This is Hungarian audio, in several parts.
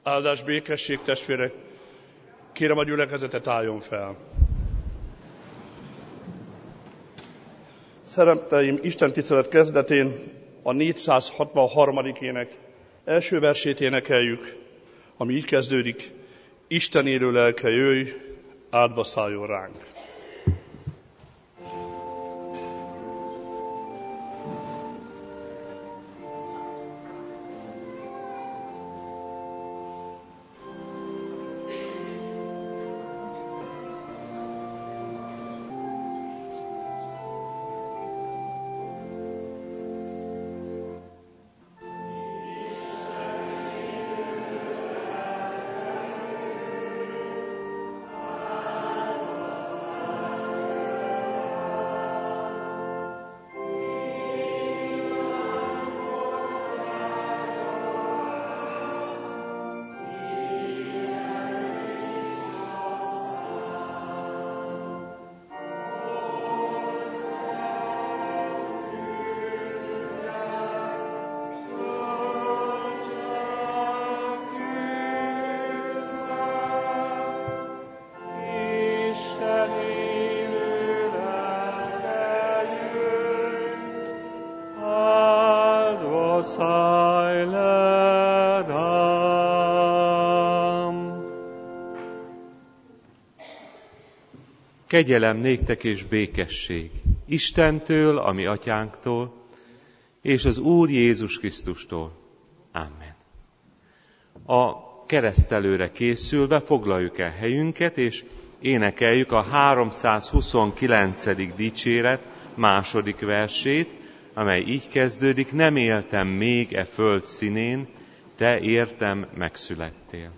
Áldás, békesség, testvérek! Kérem, a gyülekezetet álljon fel. Szeretteim, Isten tisztelet kezdetén a 463. ének első versét énekeljük, ami így kezdődik: Isten élő lelke, jöjj, átba szálljon ránk. Kegyelem néktek és békesség Istentől, a mi atyánktól, és az Úr Jézus Krisztustól. Amen. A keresztelőre készülve foglaljuk el helyünket, és énekeljük a 329. dicséret második versét, amely így kezdődik: nem éltem még e föld színén, te értem megszülettél.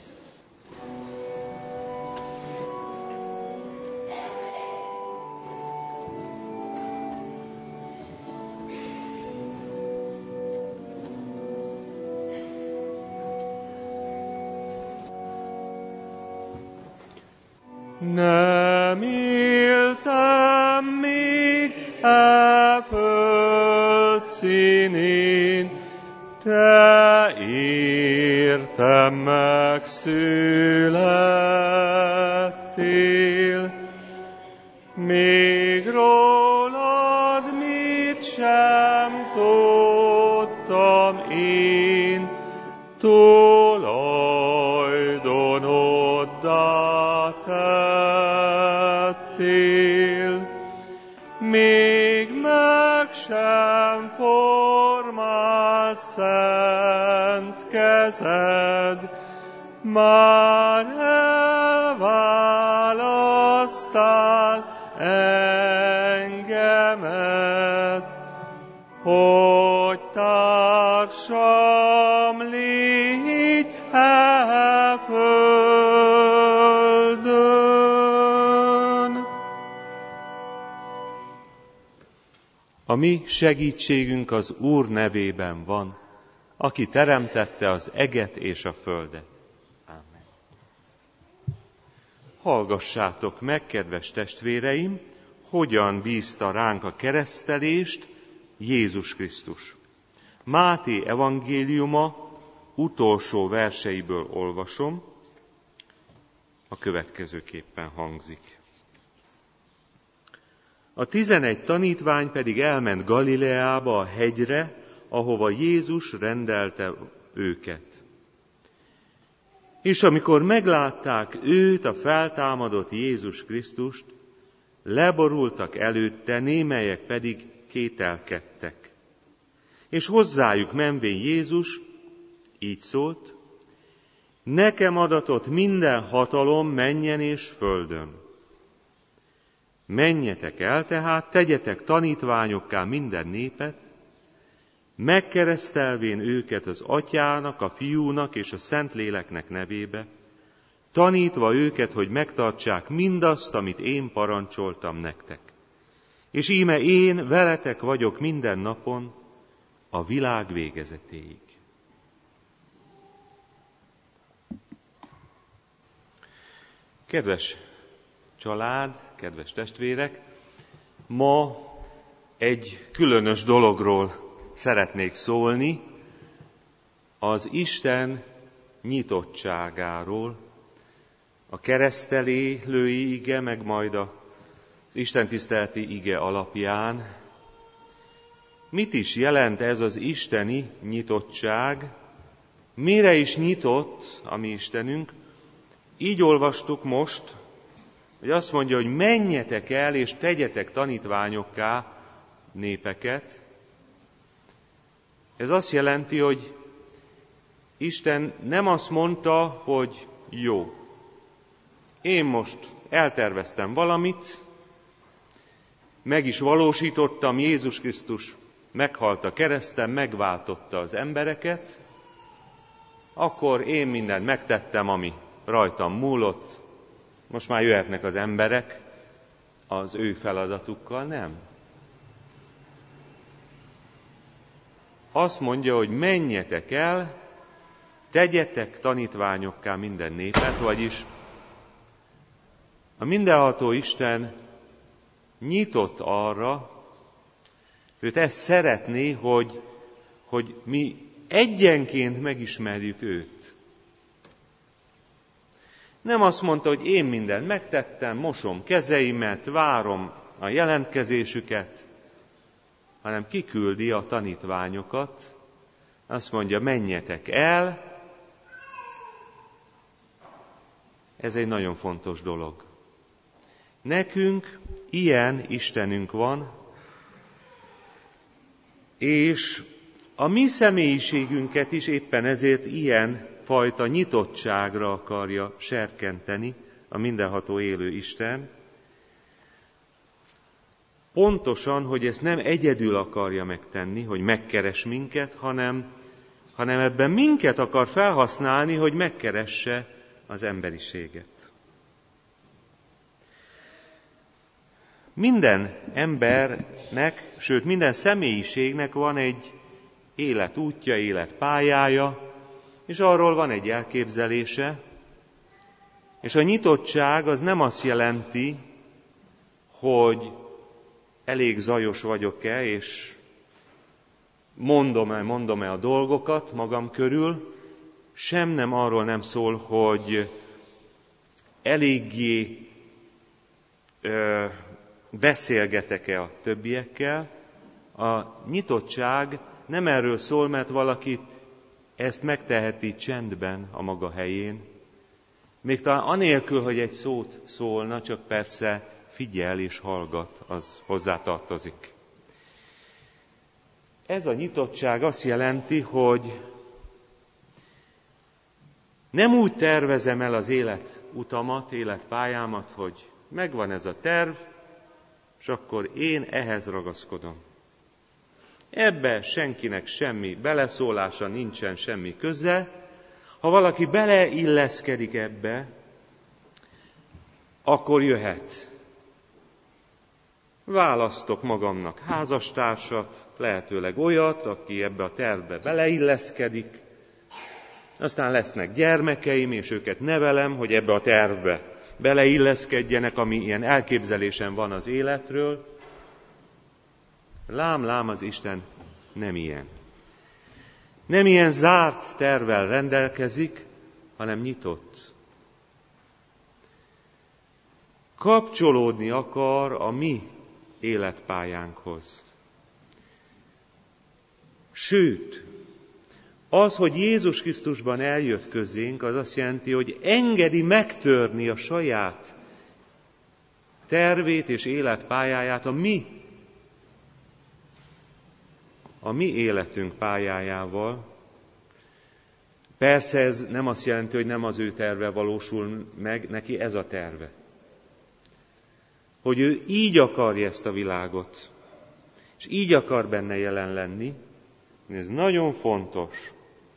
Nem éltem még e föld színén, te értem megszülettél. Még rólad mit sem tudtam én, tulajdonoddá tettél. Még meg sem formált szent kezed, már elválasztál engemet, hogy társam légy e földön. A mi segítségünk az Úr nevében van, aki teremtette az eget és a földet. Ámen. Hallgassátok meg, kedves testvéreim, hogyan bízta ránk a keresztelést Jézus Krisztus. Máté evangéliuma utolsó verseiből olvasom, a következőképpen hangzik. A 11 tanítvány pedig elment Galileába, a hegyre, ahova Jézus rendelte őket. És amikor meglátták őt, a feltámadott Jézus Krisztust, leborultak előtte, némelyek pedig kételkedtek. És hozzájuk menvén Jézus így szólt: nekem adatott minden hatalom mennyen és földön. Menjetek el tehát, tegyetek tanítványokká minden népet, megkeresztelvén őket az Atyának, a Fiúnak és a Szentléleknek nevébe, tanítva őket, hogy megtartsák mindazt, amit én parancsoltam nektek. És íme én veletek vagyok minden napon, a világ végezetéig. Kedves család, kedves testvérek, ma egy különös dologról szeretnék szólni, az Isten nyitottságáról, a keresztelélői ige, meg majd az istentiszteleti ige alapján. Mit is jelent ez az isteni nyitottság? Mire is nyitott a mi Istenünk? Így olvastuk most, hogy azt mondja, hogy menjetek el és tegyetek tanítványokká népeket. Ez azt jelenti, hogy Isten nem azt mondta, hogy jó, én most elterveztem valamit, meg is valósítottam, Jézus Krisztus meghalt a kereszten, megváltotta az embereket, akkor én mindent megtettem, ami rajtam múlott, most már jöhetnek az emberek az ő feladatukkal, nem. Azt mondja, hogy menjetek el, tegyetek tanítványokká minden népet, vagyis a mindenható Isten nyitott arra, őt ezt szeretné, hogy mi egyenként megismerjük őt. Nem azt mondta, hogy én mindent megtettem, mosom kezeimet, várom a jelentkezésüket, hanem kiküldi a tanítványokat, azt mondja, menjetek el. Ez egy nagyon fontos dolog. Nekünk ilyen Istenünk van, és a mi személyiségünket is éppen ezért ilyen fajta nyitottságra akarja serkenteni a mindenható élő Isten. Pontosan, hogy ezt nem egyedül akarja megtenni, hogy megkeres minket, hanem ebben minket akar felhasználni, hogy megkeresse az emberiséget. Minden embernek, sőt minden személyiségnek van egy életútja, életpályája, és arról van egy elképzelése, és a nyitottság az nem azt jelenti, hogy elég zajos vagyok-e, és mondom-e a dolgokat magam körül, sem nem arról nem szól, hogy eléggé beszélgetek-e a többiekkel. A nyitottság nem erről szól, mert valaki ezt megteheti csendben a maga helyén, még talán anélkül, hogy egy szót szólna, csak persze figyel és hallgat, az hozzátartozik. Ez a nyitottság azt jelenti, hogy nem úgy tervezem el az életutamat, életpályámat, hogy megvan ez a terv, és akkor én ehhez ragaszkodom. Ebbe senkinek semmi beleszólása nincsen, semmi köze. Ha valaki beleilleszkedik ebbe, akkor jöhet. Választok magamnak házastársat, lehetőleg olyat, aki ebbe a tervbe beleilleszkedik. Aztán lesznek gyermekeim, és őket nevelem, hogy ebbe a tervbe beleilleszkedjenek, ami ilyen elképzelésem van az életről. Lám, az Isten nem ilyen. Nem ilyen zárt tervvel rendelkezik, hanem nyitott. Kapcsolódni akar a mi életpályánkhoz. Sőt, az, hogy Jézus Krisztusban eljött közénk, az azt jelenti, hogy engedi megtörni a saját tervét és életpályáját a mi életünk pályájával. Persze ez nem azt jelenti, hogy nem az ő terve valósul meg, neki ez a terve. Hogy ő így akarja ezt a világot, és így akar benne jelen lenni. Ez nagyon fontos.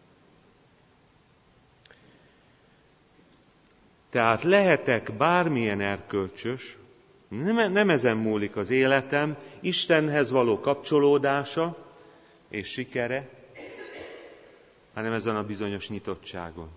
Tehát lehetek bármilyen erkölcsös, nem ezen múlik az életem, Istenhez való kapcsolódása és sikere, hanem ezen a bizonyos nyitottságon.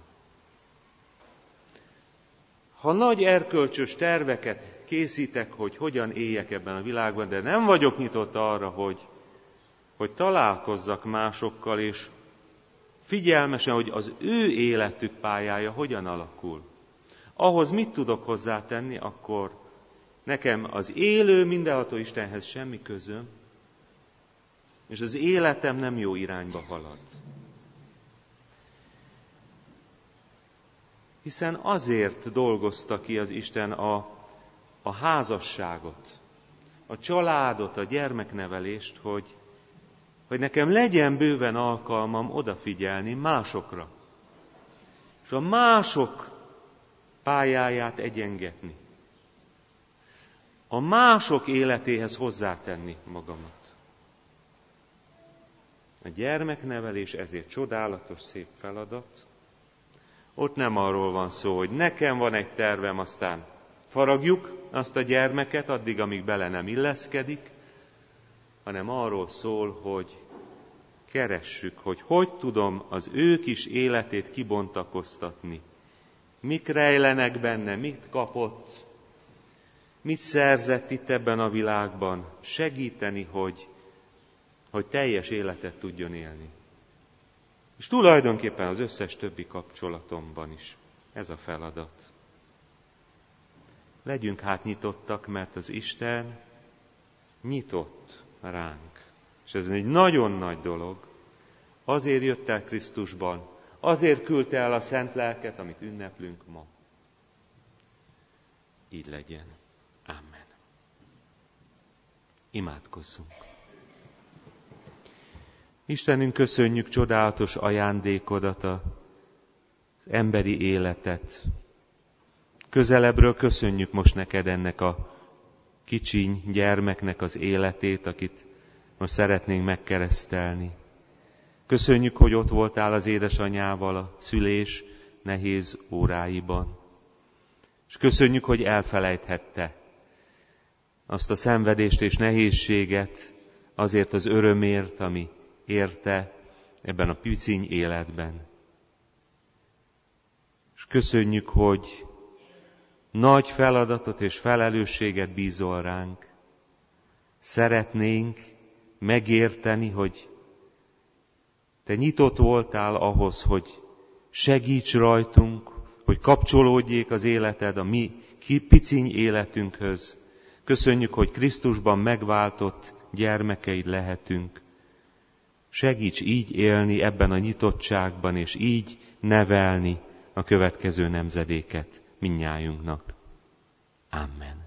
Ha nagy erkölcsös terveket készítek, hogy hogyan éljek ebben a világban, de nem vagyok nyitott arra, hogy találkozzak másokkal, és figyelmesen, hogy az ő életük pályája hogyan alakul. Ahhoz mit tudok hozzátenni, akkor nekem az élő, mindenható Istenhez semmi közöm, és az életem nem jó irányba halad. Hiszen azért dolgozta ki az Isten a házasságot, a családot, a gyermeknevelést, hogy nekem legyen bőven alkalmam odafigyelni másokra, és a mások pályáját egyengetni, a mások életéhez hozzátenni magamat. A gyermeknevelés ezért csodálatos, szép feladat. Ott nem arról van szó, hogy nekem van egy tervem, aztán faragjuk azt a gyermeket addig, amíg bele nem illeszkedik, hanem arról szól, hogy keressük, hogy tudom az ő kis életét kibontakoztatni. Mik rejlenek benne, mit kapott, mit szerzett itt ebben a világban, segíteni, hogy teljes életet tudjon élni. És tulajdonképpen az összes többi kapcsolatomban is ez a feladat. Legyünk hát nyitottak, mert az Isten nyitott ránk. És ez egy nagyon nagy dolog. Azért jött el Krisztusban, azért küldte el a Szent Lelket, amit ünneplünk ma. Így legyen. Amen. Imádkozzunk. Istenünk, köszönjük csodálatos ajándékodat, az emberi életet. Közelebbről köszönjük most neked ennek a kicsiny gyermeknek az életét, akit most szeretnénk megkeresztelni. Köszönjük, hogy ott voltál az édesanyjával a szülés nehéz óráiban. És köszönjük, hogy elfelejthette azt a szenvedést és nehézséget azért az örömért, ami érte ebben a piciny életben. És köszönjük, hogy nagy feladatot és felelősséget bízol ránk. Szeretnénk megérteni, hogy te nyitott voltál ahhoz, hogy segíts rajtunk, hogy kapcsolódjék az életed a mi piciny életünkhöz. Köszönjük, hogy Krisztusban megváltott gyermekeid lehetünk. Segíts így élni ebben a nyitottságban, és így nevelni a következő nemzedéket mindnyájunknak. Amen.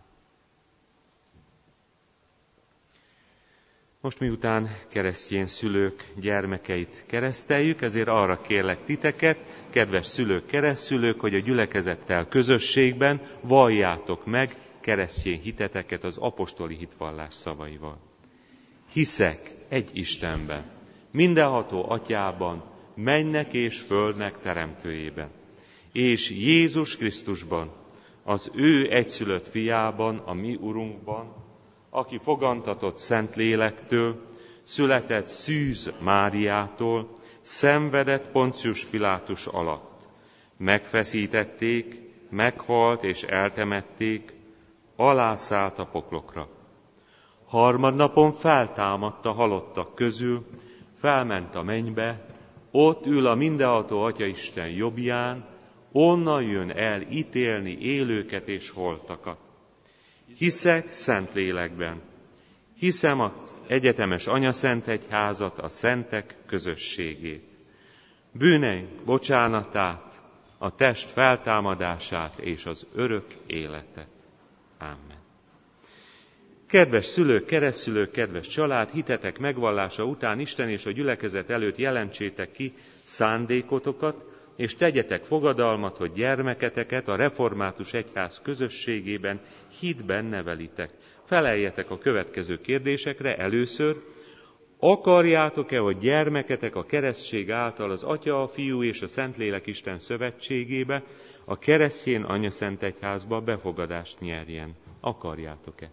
Most miután keresztény szülők gyermekeit kereszteljük, ezért arra kérlek titeket, kedves szülők, keresztszülők, hogy a gyülekezettel közösségben valljátok meg keresztény hiteteket az apostoli hitvallás szavaival. Hiszek egy Istenben, mindenható Atyában, mennek és földnek teremtőjében, és Jézus Krisztusban, az ő egyszülött fiában, a mi Urunkban, aki fogantatott Szentlélektől, született Szűz Máriától, szenvedett Poncius Pilátus alatt. Megfeszítették, meghalt és eltemették, alászállt a poklokra. Harmadnapon feltámadt a halottak közül, felment a mennybe, ott ül a mindenható Atyaisten jobbján, onnan jön el ítélni élőket és holtakat. Hiszek Szentlélekben, hiszem az egyetemes anyaszentegyházat, a szentek közösségét, bűneink bocsánatát, a test feltámadását és az örök életet. Amen. Kedves szülők, keresztszülők, kedves család, hitetek megvallása után Isten és a gyülekezet előtt jelentsétek ki szándékotokat, és tegyetek fogadalmat, hogy gyermeketeket a református egyház közösségében hitben nevelitek. Feleljetek a következő kérdésekre először. Akarjátok-e, hogy gyermeketek a keresztség által az Atya, a Fiú és a Szentlélek Isten szövetségébe, a keresztény anyaszentegyházba befogadást nyerjen? Akarjátok-e?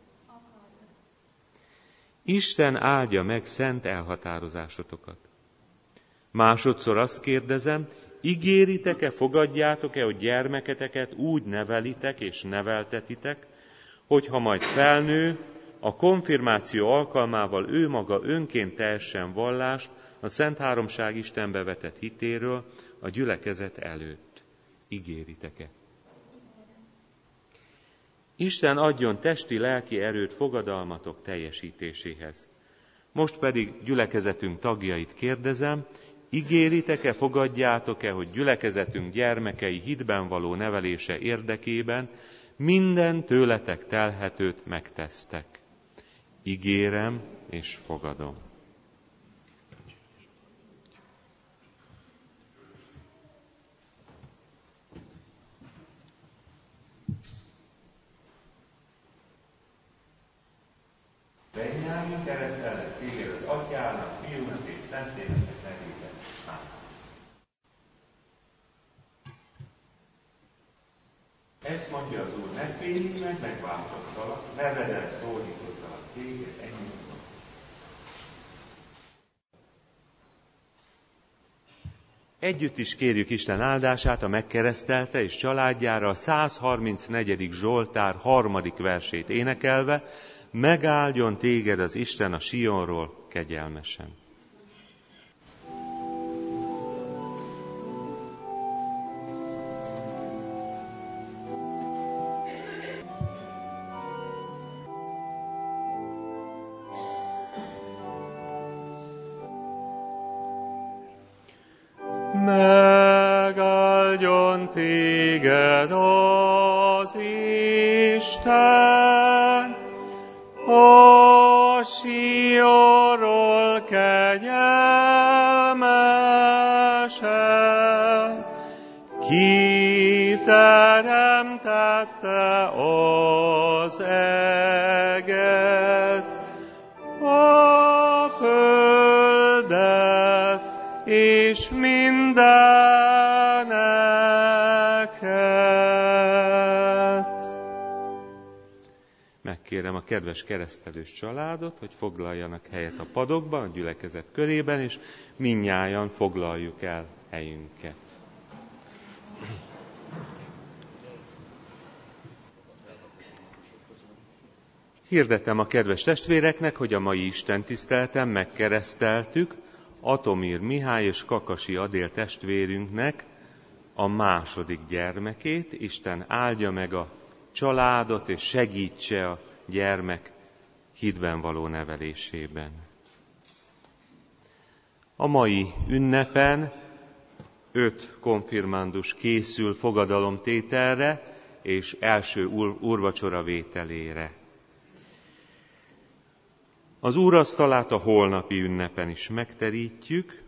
Isten áldja meg szent elhatározásotokat. Másodszor azt kérdezem, ígéritek-e, fogadjátok-e, hogy gyermeketeket úgy nevelitek és neveltetitek, hogy ha majd felnő, a konfirmáció alkalmával ő maga önként tehessen vallást a Szent Háromság Istenbe vetett hitéről a gyülekezet előtt. Ígéritek-e? Isten adjon testi-lelki erőt fogadalmatok teljesítéséhez. Most pedig gyülekezetünk tagjait kérdezem, ígéritek-e, fogadjátok-e, hogy gyülekezetünk gyermekei hitben való nevelése érdekében minden tőletek telhetőt megtesztek? Ígérem és fogadom. Benyámin keresztelnek téged az Atyának, Fiúnak és Szentléleknek nevében. Ezt mondja az Úr, megfénylik meg, megváltottalak, neveden szólítottalak téged, ennyi. Együtt is kérjük Isten áldását a megkeresztelte és családjára a 134. Zsoltár 3. versét énekelve, megáldjon téged az Isten a Sionról kegyelmesen. Megáldjon téged az Isten a Sionról kegyelmesen, kiteremtette az eget, a földet és mindeneket. Megkérem a kedves keresztelős családot, hogy foglaljanak helyet a padokban, a gyülekezet körében, és mindnyájan foglaljuk el helyünket. Hirdetem a kedves testvéreknek, hogy a mai istentiszteleten megkereszteltük Atomír Mihály és Kakasi Adél testvérünknek a második gyermekét. Isten áldja meg a családot, és segítse a gyermek hitben való nevelésében. A mai ünnepen 5 konfirmándus készül fogadalomtételre és első úrvacsora vételére. Az úrasztalát a holnapi ünnepen is megterítjük,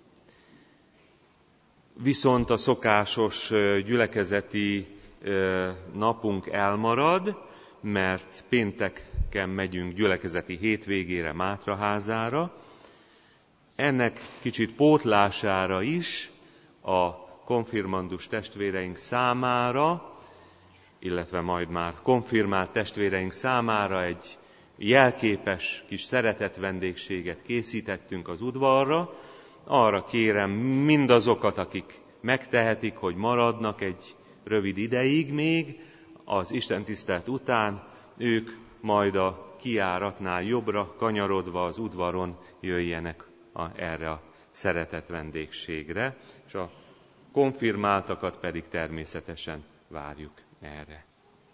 viszont a szokásos gyülekezeti napunk elmarad, mert pénteken megyünk gyülekezeti hétvégére Mátraházára. Ennek kicsit pótlására is a konfirmandus testvéreink számára, illetve majd már konfirmált testvéreink számára egy jelképes kis szeretetvendégséget készítettünk az udvarra. Arra kérem mindazokat, akik megtehetik, hogy maradnak egy rövid ideig még, az istentisztelet után ők majd a kijáratnál jobbra kanyarodva az udvaron jöjjenek erre a szeretetvendégségre, és a konfirmáltakat pedig természetesen várjuk erre.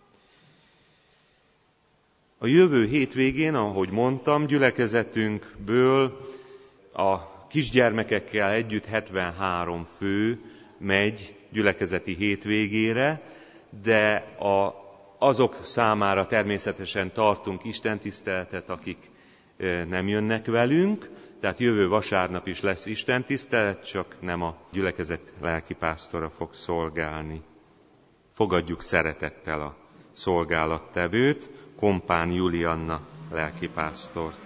A jövő hétvégén, ahogy mondtam, gyülekezetünkből a kisgyermekekkel együtt 73 fő megy gyülekezeti hétvégére, de azok számára természetesen tartunk istentiszteletet, akik nem jönnek velünk, tehát jövő vasárnap is lesz istentisztelet, csak nem a gyülekezet lelkipásztora fog szolgálni. Fogadjuk szeretettel a szolgálattevőt, Kompán Julianna lelkipásztort.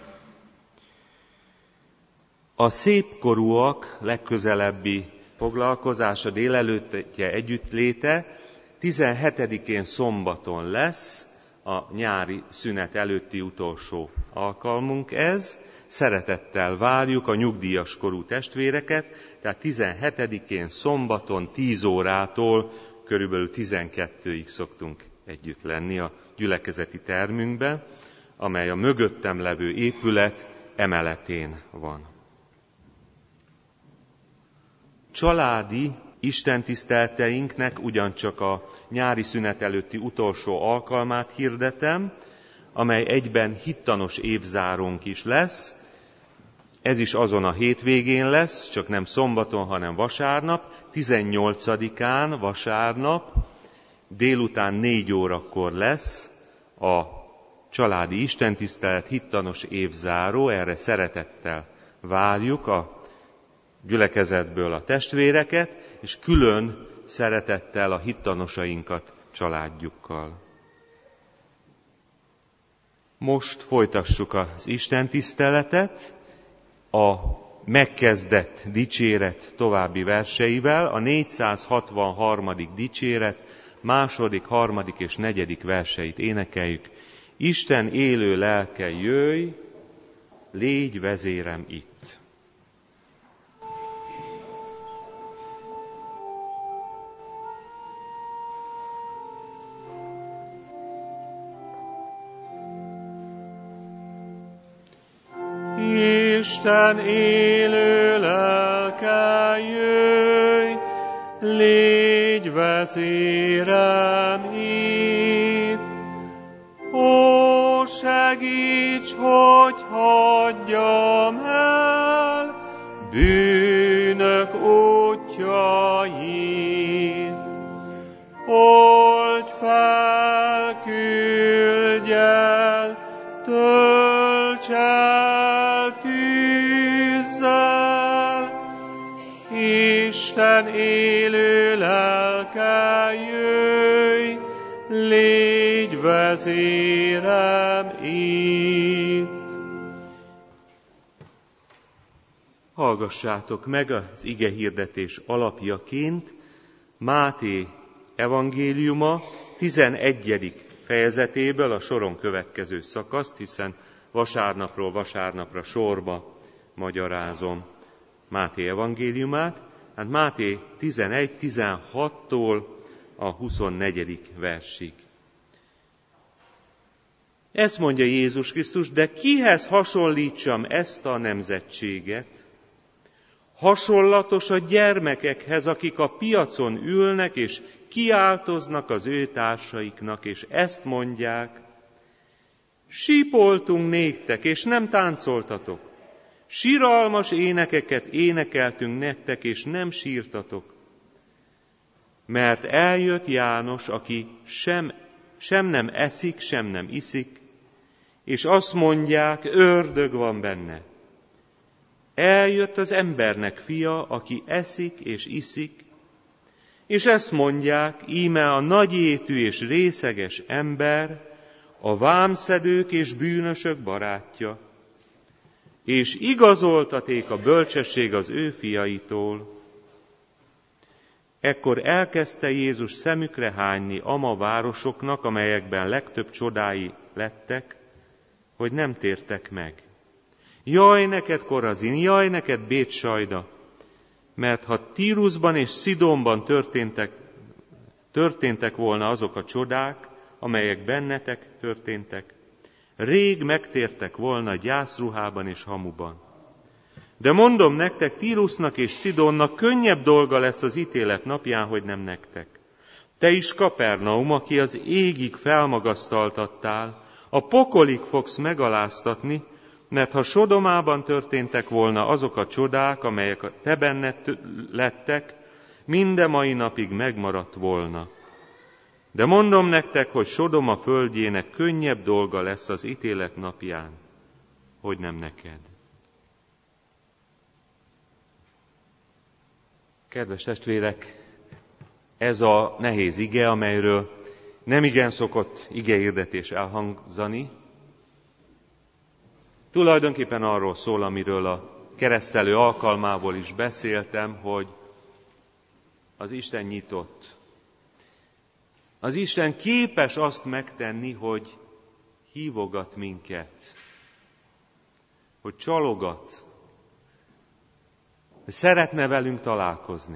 A szépkorúak legközelebbi foglalkozása, délelőttje együttléte 17-én szombaton lesz, a nyári szünet előtti utolsó alkalmunk ez. Szeretettel várjuk a nyugdíjas korú testvéreket, tehát 17-én szombaton 10 órától körülbelül 12-ig szoktunk együtt lenni a gyülekezeti termünkben, amely a mögöttem levő épület emeletén van. Családi istentiszteleteinknek ugyancsak a nyári szünet előtti utolsó alkalmát hirdetem, amely egyben hittanos évzárónk is lesz. Ez is azon a hétvégén lesz, csak nem szombaton, hanem vasárnap, 18-án vasárnap, délután 4 órakor lesz a családi istentisztelet hittanos évzáró, erre szeretettel várjuk a gyülekezetből a testvéreket, és külön szeretettel a hittanosainkat családjukkal. Most folytassuk az istentiszteletet a megkezdett dicséret további verseivel, a 463. dicséret 2., 3. és 4. verseit énekeljük. Isten élő lelke, jöjj, légy vezérem itt. Isten élő lelke, jöjj, légy vezérem itt. Ó, segíts, hogy hagyjam el bűnök útjait. Oldj fel, küldj el, tölts el tűzzel. Isten élő lelke, jöjj, légy vezérem itt. Hallgassátok meg az igehirdetés alapjaként Máté evangéliuma 11. fejezetéből a soron következő szakaszt, hiszen vasárnapról vasárnapra sorba magyarázom Máté evangéliumát. Hát Máté 11-16-tól a 24. versig. Ezt mondja Jézus Krisztus, de kihez hasonlítsam ezt a nemzetséget? Hasonlatos a gyermekekhez, akik a piacon ülnek, és kiáltoznak az ő társaiknak, és ezt mondják: sípoltunk néktek, és nem táncoltatok. Siralmas énekeket énekeltünk nektek, és nem sírtatok. Mert eljött János, aki sem nem eszik, sem nem iszik, és azt mondják, ördög van benne. Eljött az embernek fia, aki eszik és iszik, és ezt mondják, íme a nagyétű és részeges ember, a vámszedők és bűnösök barátja, és igazoltaték a bölcsesség az ő fiaitól. Ekkor elkezdte Jézus szemükre hányni ama városoknak, amelyekben legtöbb csodái lettek, hogy nem tértek meg. Jaj neked, Korazin, jaj neked, Bétsajda, mert ha Tírusban és Szidonban történtek volna azok a csodák, amelyek bennetek történtek, rég megtértek volna gyászruhában és hamuban. De mondom nektek, Tírusnak és Szidonnak könnyebb dolga lesz az ítélet napján, hogy nem nektek. Te is, Kapernaum, aki az égig felmagasztaltattál, a pokolig fogsz megaláztatni, mert ha Sodomában történtek volna azok a csodák, amelyek te benned lettek, minde mai napig megmaradt volna. De mondom nektek, hogy Sodoma földjének könnyebb dolga lesz az ítélet napján, hogy nem neked. Kedves testvérek, ez a nehéz ige, amelyről nem igen szokott igehirdetés elhangzani, tulajdonképpen arról szól, amiről a keresztelő alkalmából is beszéltem, hogy az Isten nyitott. Az Isten képes azt megtenni, hogy hívogat minket, hogy csalogat, hogy szeretne velünk találkozni.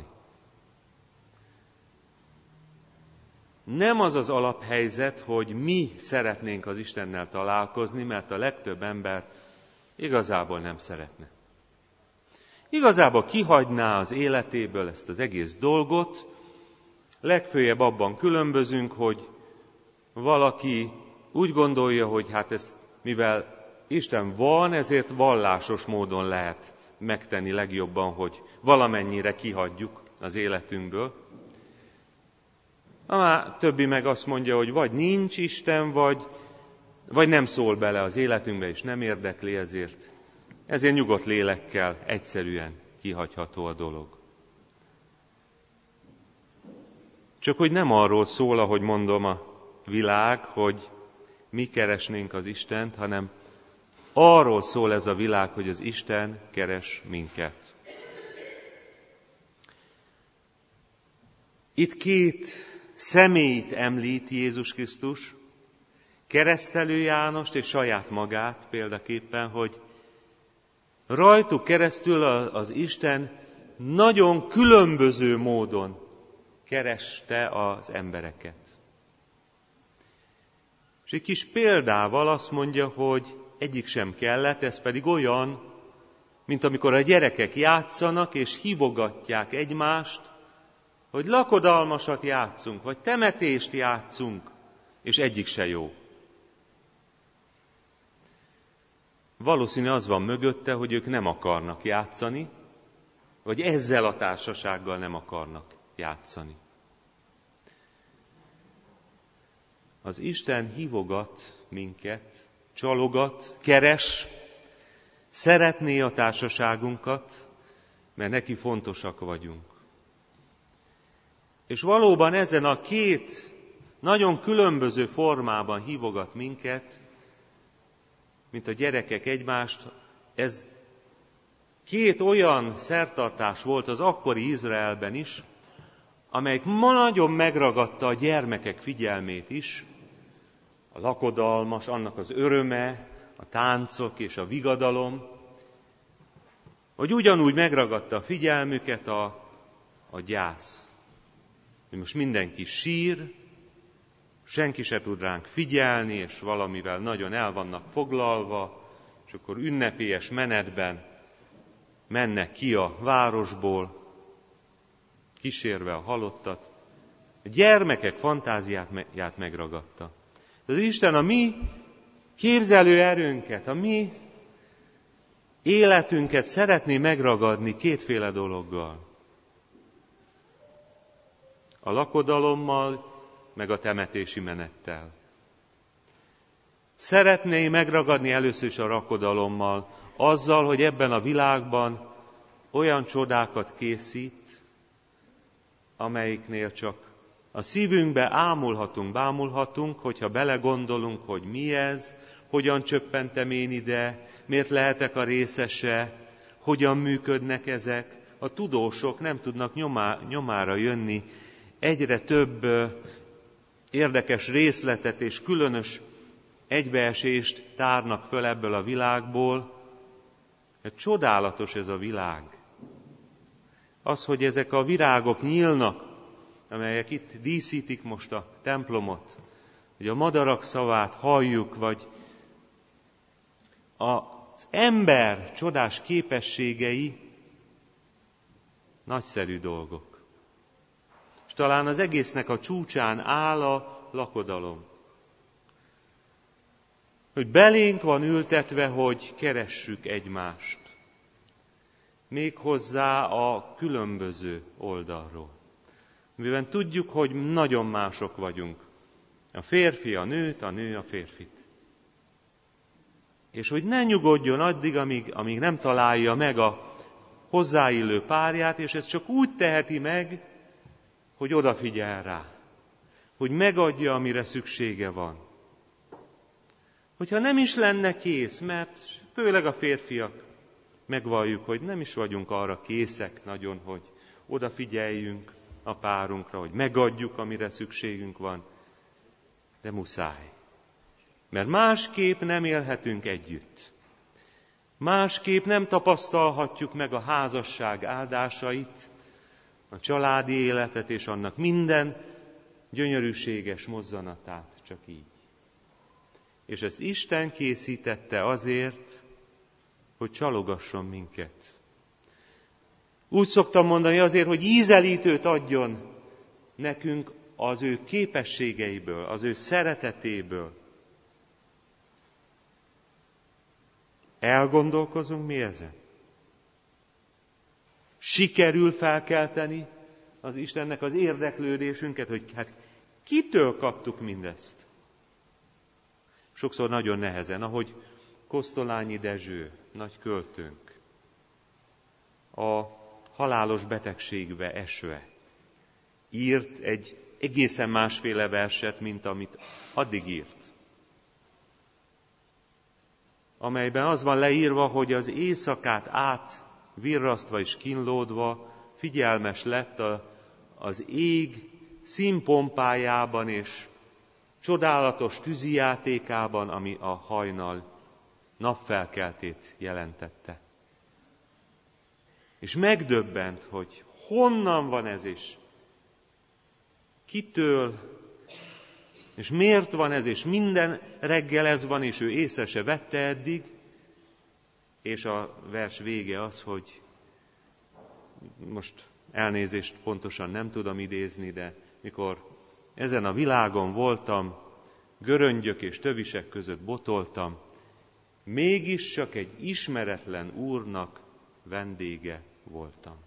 Nem az az alaphelyzet, hogy mi szeretnénk az Istennel találkozni, mert a legtöbb ember igazából nem szeretne. Igazából kihagyná az életéből ezt az egész dolgot, legfőjebb abban különbözünk, hogy valaki úgy gondolja, hogy hát ezt, mivel Isten van, ezért vallásos módon lehet megtenni legjobban, hogy valamennyire kihagyjuk az életünkből. A többi meg azt mondja, hogy vagy nincs Isten, vagy nem szól bele az életünkbe, és nem érdekli, ezért nyugodt lélekkel egyszerűen kihagyható a dolog. Csak hogy nem arról szól, ahogy mondom, a világ, hogy mi keresnénk az Istent, hanem arról szól ez a világ, hogy az Isten keres minket. Itt két személyt említ Jézus Krisztus, Keresztelő Jánost és saját magát példaképpen, hogy rajtuk keresztül az Isten nagyon különböző módon kereste az embereket. És egy kis példával azt mondja, hogy egyik sem kellett, ez pedig olyan, mint amikor a gyerekek játszanak és hívogatják egymást, hogy lakodalmasat játszunk, vagy temetést játszunk, és egyik se jó. Valószínű az van mögötte, hogy ők nem akarnak játszani, vagy ezzel a társasággal nem akarnak játszani. Az Isten hívogat minket, csalogat, keres, szeretné a társaságunkat, mert neki fontosak vagyunk. És valóban ezen a két nagyon különböző formában hívogat minket, mint a gyerekek egymást. Ez két olyan szertartás volt az akkori Izraelben is, amelyik ma nagyon megragadta a gyermekek figyelmét is, a lakodalmas, annak az öröme, a táncok és a vigadalom, hogy ugyanúgy megragadta a figyelmüket a gyász. Hogy most mindenki sír, senki se tud ránk figyelni, és valamivel nagyon el vannak foglalva, és akkor ünnepélyes menetben mennek ki a városból, kísérve a halottat. A gyermekek fantáziáját megragadta. Az Isten a mi képzelő erőnket, a mi életünket szeretné megragadni kétféle dologgal. A lakodalommal, meg a temetési menettel. Szeretné megragadni először is a lakodalommal, azzal, hogy ebben a világban olyan csodákat készít, amelyiknél csak a szívünkbe bámulhatunk, hogyha belegondolunk, hogy mi ez, hogyan csöppentem én ide, miért lehetek a részese, hogyan működnek ezek. A tudósok nem tudnak nyomára jönni, egyre több érdekes részletet és különös egybeesést tárnak föl ebből a világból. Csodálatos ez a világ. Az, hogy ezek a virágok nyílnak, amelyek itt díszítik most a templomot, hogy a madarak szavát halljuk, vagy az ember csodás képességei, nagyszerű dolgok. És talán az egésznek a csúcsán áll a lakodalom. Hogy belénk van ültetve, hogy keressük egymást. Méghozzá a különböző oldalról. Mivel tudjuk, hogy nagyon mások vagyunk. A férfi a nőt, a nő a férfit. És hogy ne nyugodjon addig, amíg nem találja meg a hozzáillő párját, és ezt csak úgy teheti meg, hogy odafigyel rá. Hogy megadja, amire szüksége van. Hogyha nem is lenne kész, mert főleg a férfiak megvalljuk, hogy nem is vagyunk arra készek nagyon, hogy odafigyeljünk a párunkra, hogy megadjuk, amire szükségünk van, de muszáj. Mert másképp nem élhetünk együtt. Másképp nem tapasztalhatjuk meg a házasság áldásait, a családi életet és annak minden gyönyörűséges mozzanatát, csak így. És ezt Isten készítette azért, hogy csalogasson minket. Úgy szoktam mondani, azért, hogy ízelítőt adjon nekünk az ő képességeiből, az ő szeretetéből. Elgondolkozunk mi ezen? Sikerül felkelteni az Istennek az érdeklődésünket, hogy hát kitől kaptuk mindezt? Sokszor nagyon nehezen, ahogy Kosztolányi Dezső, nagy költőnk, a halálos betegségbe esve írt egy egészen másféle verset, mint amit addig írt. Amelyben az van leírva, hogy az éjszakát át virrasztva és kínlódva figyelmes lett az ég színpompájában és csodálatos tűzijátékában, ami a hajnal napfelkeltét jelentette. És megdöbbent, hogy honnan van ez is, kitől, és miért van ez, és minden reggel ez van, és ő észre se vette eddig, és a vers vége az, hogy most elnézést pontosan nem tudom idézni, de mikor ezen a világon voltam, göröngyök és tövisek között botoltam, mégis csak egy ismeretlen úrnak vendége voltam.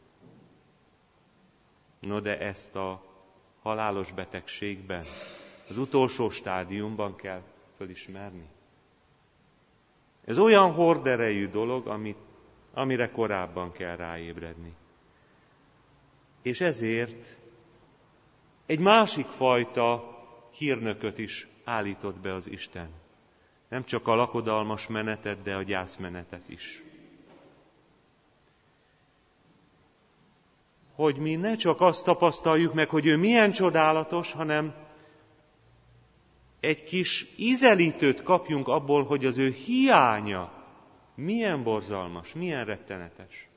No, de ezt a halálos betegségben, az utolsó stádiumban kell fölismerni. Ez olyan horderejű dolog, amire korábban kell ráébredni. És ezért egy másik fajta hírnököt is állított be az Isten. Nem csak a lakodalmas menetet, de a gyászmenetet is. Hogy mi ne csak azt tapasztaljuk meg, hogy ő milyen csodálatos, hanem egy kis ízelítőt kapjunk abból, hogy az ő hiánya milyen borzalmas, milyen rettenetes.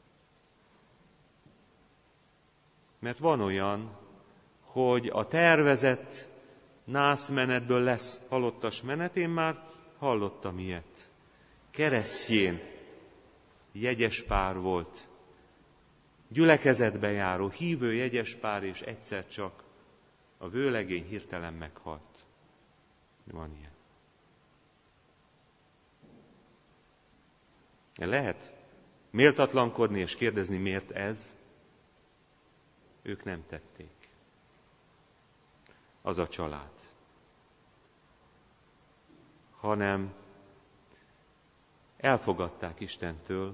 Mert van olyan, hogy a tervezett nászmenetből lesz halottas menet, én már hallottam ilyet. Keresztjén jegyes pár volt, gyülekezetbe járó, hívő jegyes pár, és egyszer csak a vőlegény hirtelen meghalt. Van ilyen. Lehet méltatlankodni és kérdezni, miért ez? Ők nem tették. Az a család. Hanem elfogadták Istentől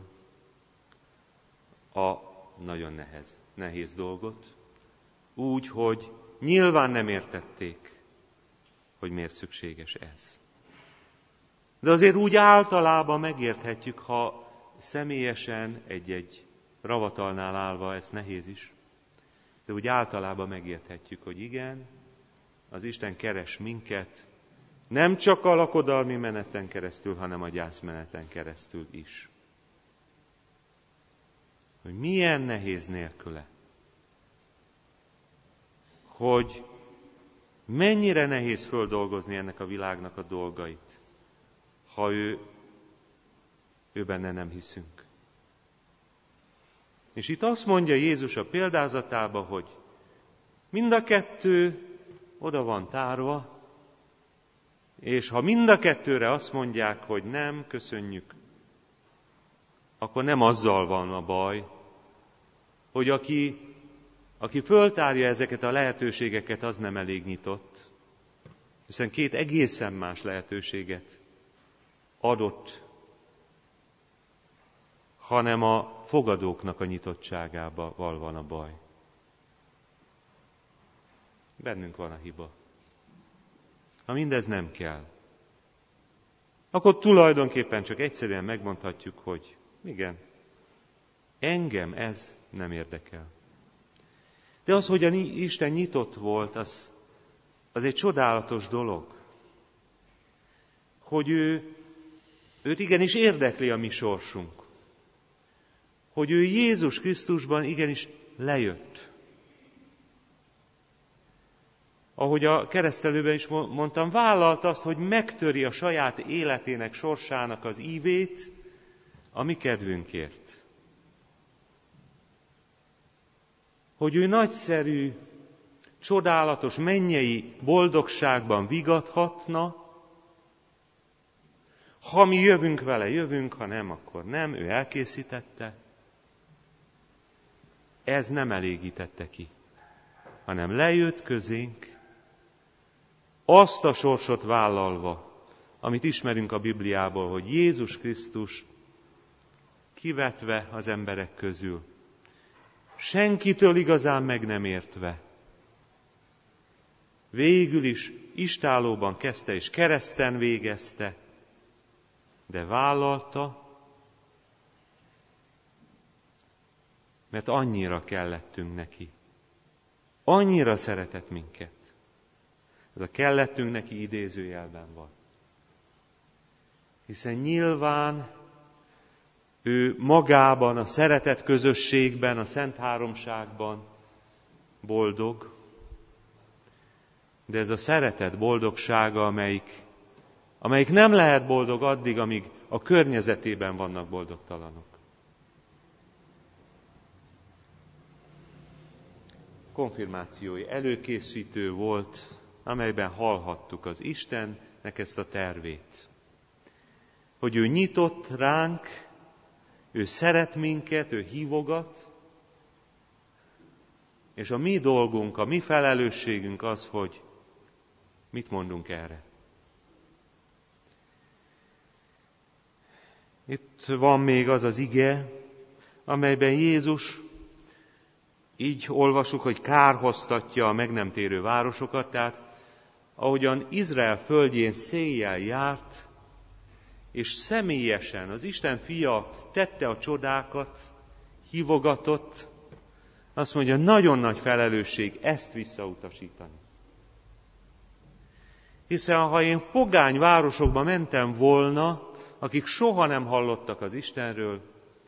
a nagyon nehéz dolgot, úgy, hogy nyilván nem értették, hogy miért szükséges ez. De azért úgy általában megérthetjük, ha személyesen egy ravatalnál állva, ez nehéz is, de úgy általában megérthetjük, hogy igen, az Isten keres minket, nem csak a lakodalmi meneten keresztül, hanem a gyászmeneten keresztül is. Hogy milyen nehéz nélküle. Hogy mennyire nehéz földolgozni ennek a világnak a dolgait, ha ő benne nem hiszünk. És itt azt mondja Jézus a példázatába, hogy mind a kettő oda van tárva, és ha mind a kettőre azt mondják, hogy nem, köszönjük, akkor nem azzal van a baj, hogy aki föltárja ezeket a lehetőségeket, az nem elég nyitott, hiszen két egészen más lehetőséget adott, hanem a fogadóknak a nyitottságával van a baj. Bennünk van a hiba. Ha mindez nem kell, akkor tulajdonképpen csak egyszerűen megmondhatjuk, hogy igen, engem ez nem érdekel. De az, hogy Isten nyitott volt, az egy csodálatos dolog. Hogy őt igenis érdekli a mi sorsunk. Hogy ő Jézus Krisztusban igenis lejött. Ahogy a keresztelőben is mondtam, vállalta azt, hogy megtöri a saját életének, sorsának az ívét a mi kedvünkért. hogy ő nagyszerű, csodálatos mennyei boldogságban vigadhatna. Ha mi jövünk vele, jövünk, ha nem, akkor nem, ő elkészítette. Ez nem elégítette ki, hanem lejött közénk, azt a sorsot vállalva, amit ismerünk a Bibliából, hogy Jézus Krisztus kivetve az emberek közül, senkitől igazán meg nem értve, végül is istállóban kezdte és kereszten végezte, de vállalta, mert annyira kellettünk neki. Annyira szeretett minket. Ez a kellettünk neki idézőjelben van. Hiszen nyilván ő magában, a szeretet közösségben, a Szent Háromságban boldog, de ez a szeretet boldogsága, amelyik nem lehet boldog addig, amíg a környezetében vannak boldogtalanok. Konfirmációi előkészítő volt, amelyben hallhattuk az Istennek ezt a tervét. Hogy ő nyitott ránk, ő szeret minket, ő hívogat, és a mi dolgunk, a mi felelősségünk az, hogy mit mondunk erre. Itt van még az az ige, amelyben Jézus, így olvasjuk, hogy kárhoztatja a meg nem térő városokat, tehát ahogyan Izrael földjén széjjel járt, és személyesen az Isten fia tette a csodákat, hívogatott, azt mondja, nagyon nagy felelősség ezt visszautasítani. Hiszen ha én pogány városokba mentem volna, akik soha nem hallottak az Istenről,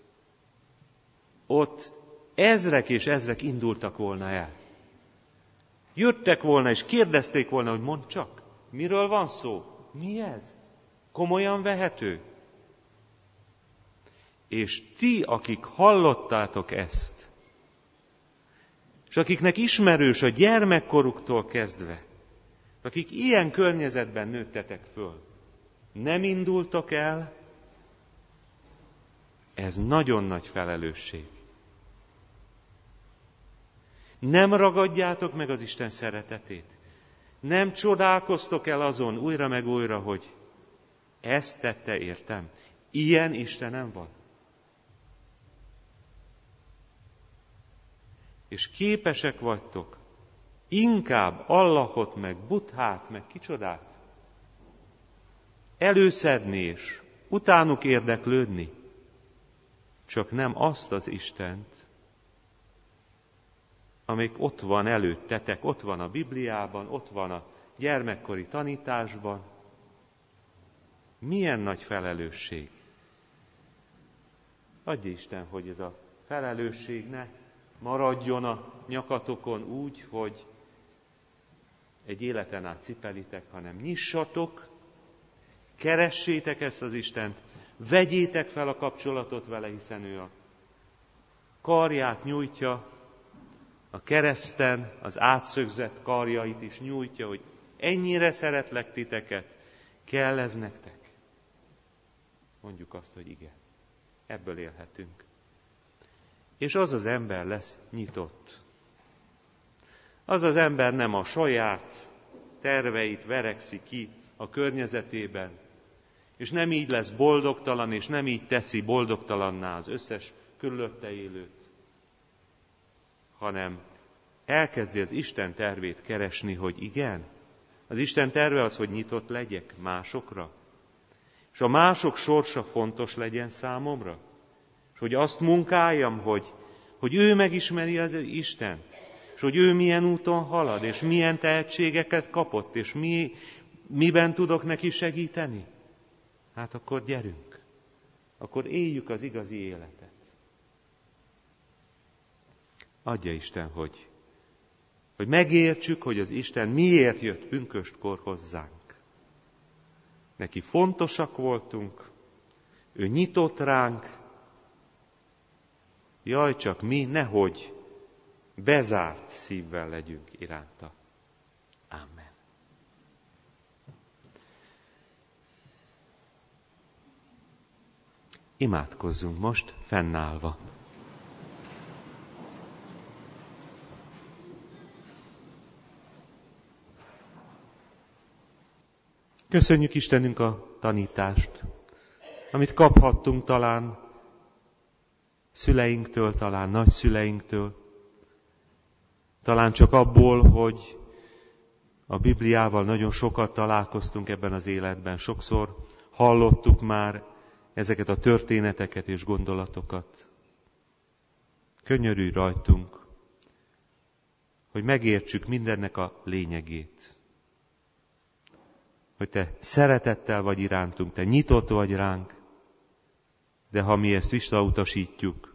ott ezrek és ezrek indultak volna el. Jöttek volna és kérdezték volna, hogy mondd csak, miről van szó? Mi ez? Komolyan vehető? És ti, akik hallottátok ezt, és akiknek ismerős a gyermekkoruktól kezdve, akik ilyen környezetben nőttetek föl, nem indultok el, ez nagyon nagy felelősség. Nem ragadjátok meg az Isten szeretetét. Nem csodálkoztok el azon újra meg újra, hogy ezt tette értem. Ilyen Istenem van. És képesek vagytok inkább Allahot, meg Buddhát, meg kicsodát előszedni és utánuk érdeklődni, csak nem azt az Istent, amelyik ott van előttetek, ott van a Bibliában, ott van a gyermekkori tanításban. Milyen nagy felelősség. Adj Isten, hogy ez a felelősség ne maradjon a nyakatokon úgy, hogy egy életen át cipelitek, hanem nyissatok, keressétek ezt az Istent, vegyétek fel a kapcsolatot vele, hiszen ő a karját nyújtja, a kereszten az átszögzett karjait is nyújtja, hogy ennyire szeretlek titeket, kell ez nektek? Mondjuk azt, hogy igen, ebből élhetünk. És az az ember lesz nyitott. Az az ember nem a saját terveit verekszi ki a környezetében, és nem így lesz boldogtalan, és nem így teszi boldogtalanná az összes körülötte élőt, hanem elkezdi az Isten tervét keresni, hogy igen, az Isten terve az, hogy nyitott legyek másokra, és a mások sorsa fontos legyen számomra, és hogy azt munkáljam, hogy ő megismeri az Istent, és hogy ő milyen úton halad, és milyen tehetségeket kapott, és miben tudok neki segíteni. Hát akkor gyerünk, akkor éljük az igazi életet. Adja Isten, hogy megértsük, hogy az Isten miért jött pünköstkor hozzánk. Neki fontosak voltunk, ő nyitott ránk, jaj, csak mi nehogy bezárt szívvel legyünk iránta. Amen. Imádkozzunk most fennállva. Köszönjük Istenünk a tanítást, amit kaphattunk talán szüleinktől, talán nagyszüleinktől, talán csak abból, hogy a Bibliával nagyon sokat találkoztunk ebben az életben. Sokszor hallottuk már ezeket a történeteket és gondolatokat. Könyörülj rajtunk, hogy megértsük mindennek a lényegét. Hogy te szeretettel vagy irántunk, te nyitott vagy ránk, de ha mi ezt visszautasítjuk,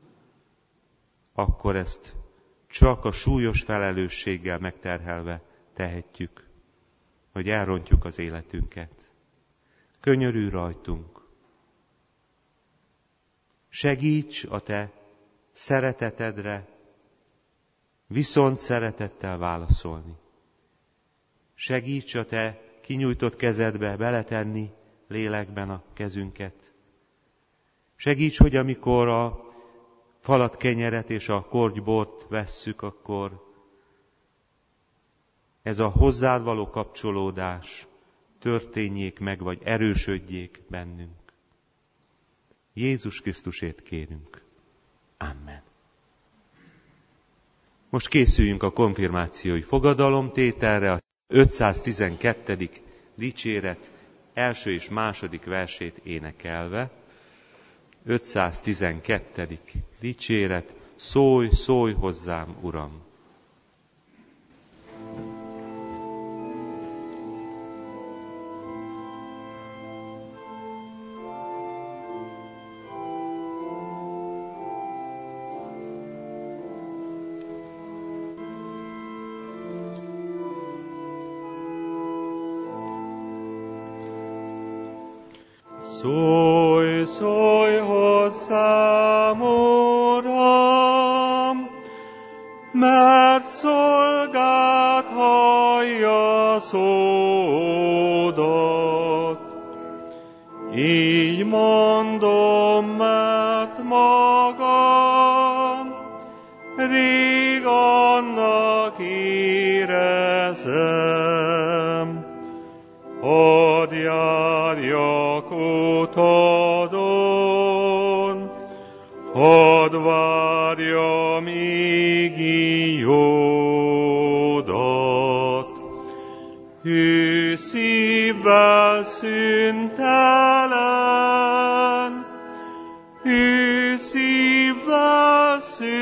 akkor ezt csak a súlyos felelősséggel megterhelve tehetjük, hogy elrontjuk az életünket. Könyörülj rajtunk. Segíts a te szeretetedre, viszont szeretettel válaszolni. Segíts a te kinyújtott kezedbe beletenni lélekben a kezünket. Segíts, hogy amikor a falat kenyeret és a kortybort vesszük, akkor ez a hozzád való kapcsolódás történjék meg, vagy erősödjék bennünk. Jézus Krisztusért kérünk. Amen. Most készüljünk a konfirmációi fogadalomtételre, a 512. dicséret első és második versét énekelve. 512. dicséret, szólj, szólj hozzám, Uram! Szólj, szólj hozzám, Uram, mert szolgád hallja szódat. Így mondom, mert magam rég annak érezem. Hadd járjak utadon, hadd várjam égi jódat. Hű szívvel szüntelen, hű szívvel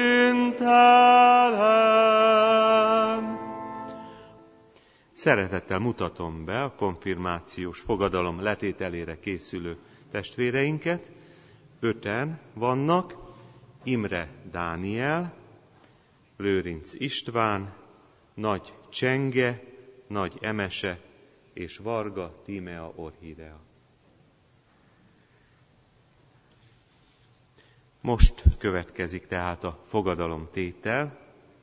szüntelen. Szeretettel mutatom be a konfirmációs fogadalom letételére készülő testvéreinket. 5-en vannak: Imre Dániel, Lőrinc István, Nagy Csenge, Nagy Emese és Varga Tímea Orhidea. Most következik tehát a fogadalomtétel.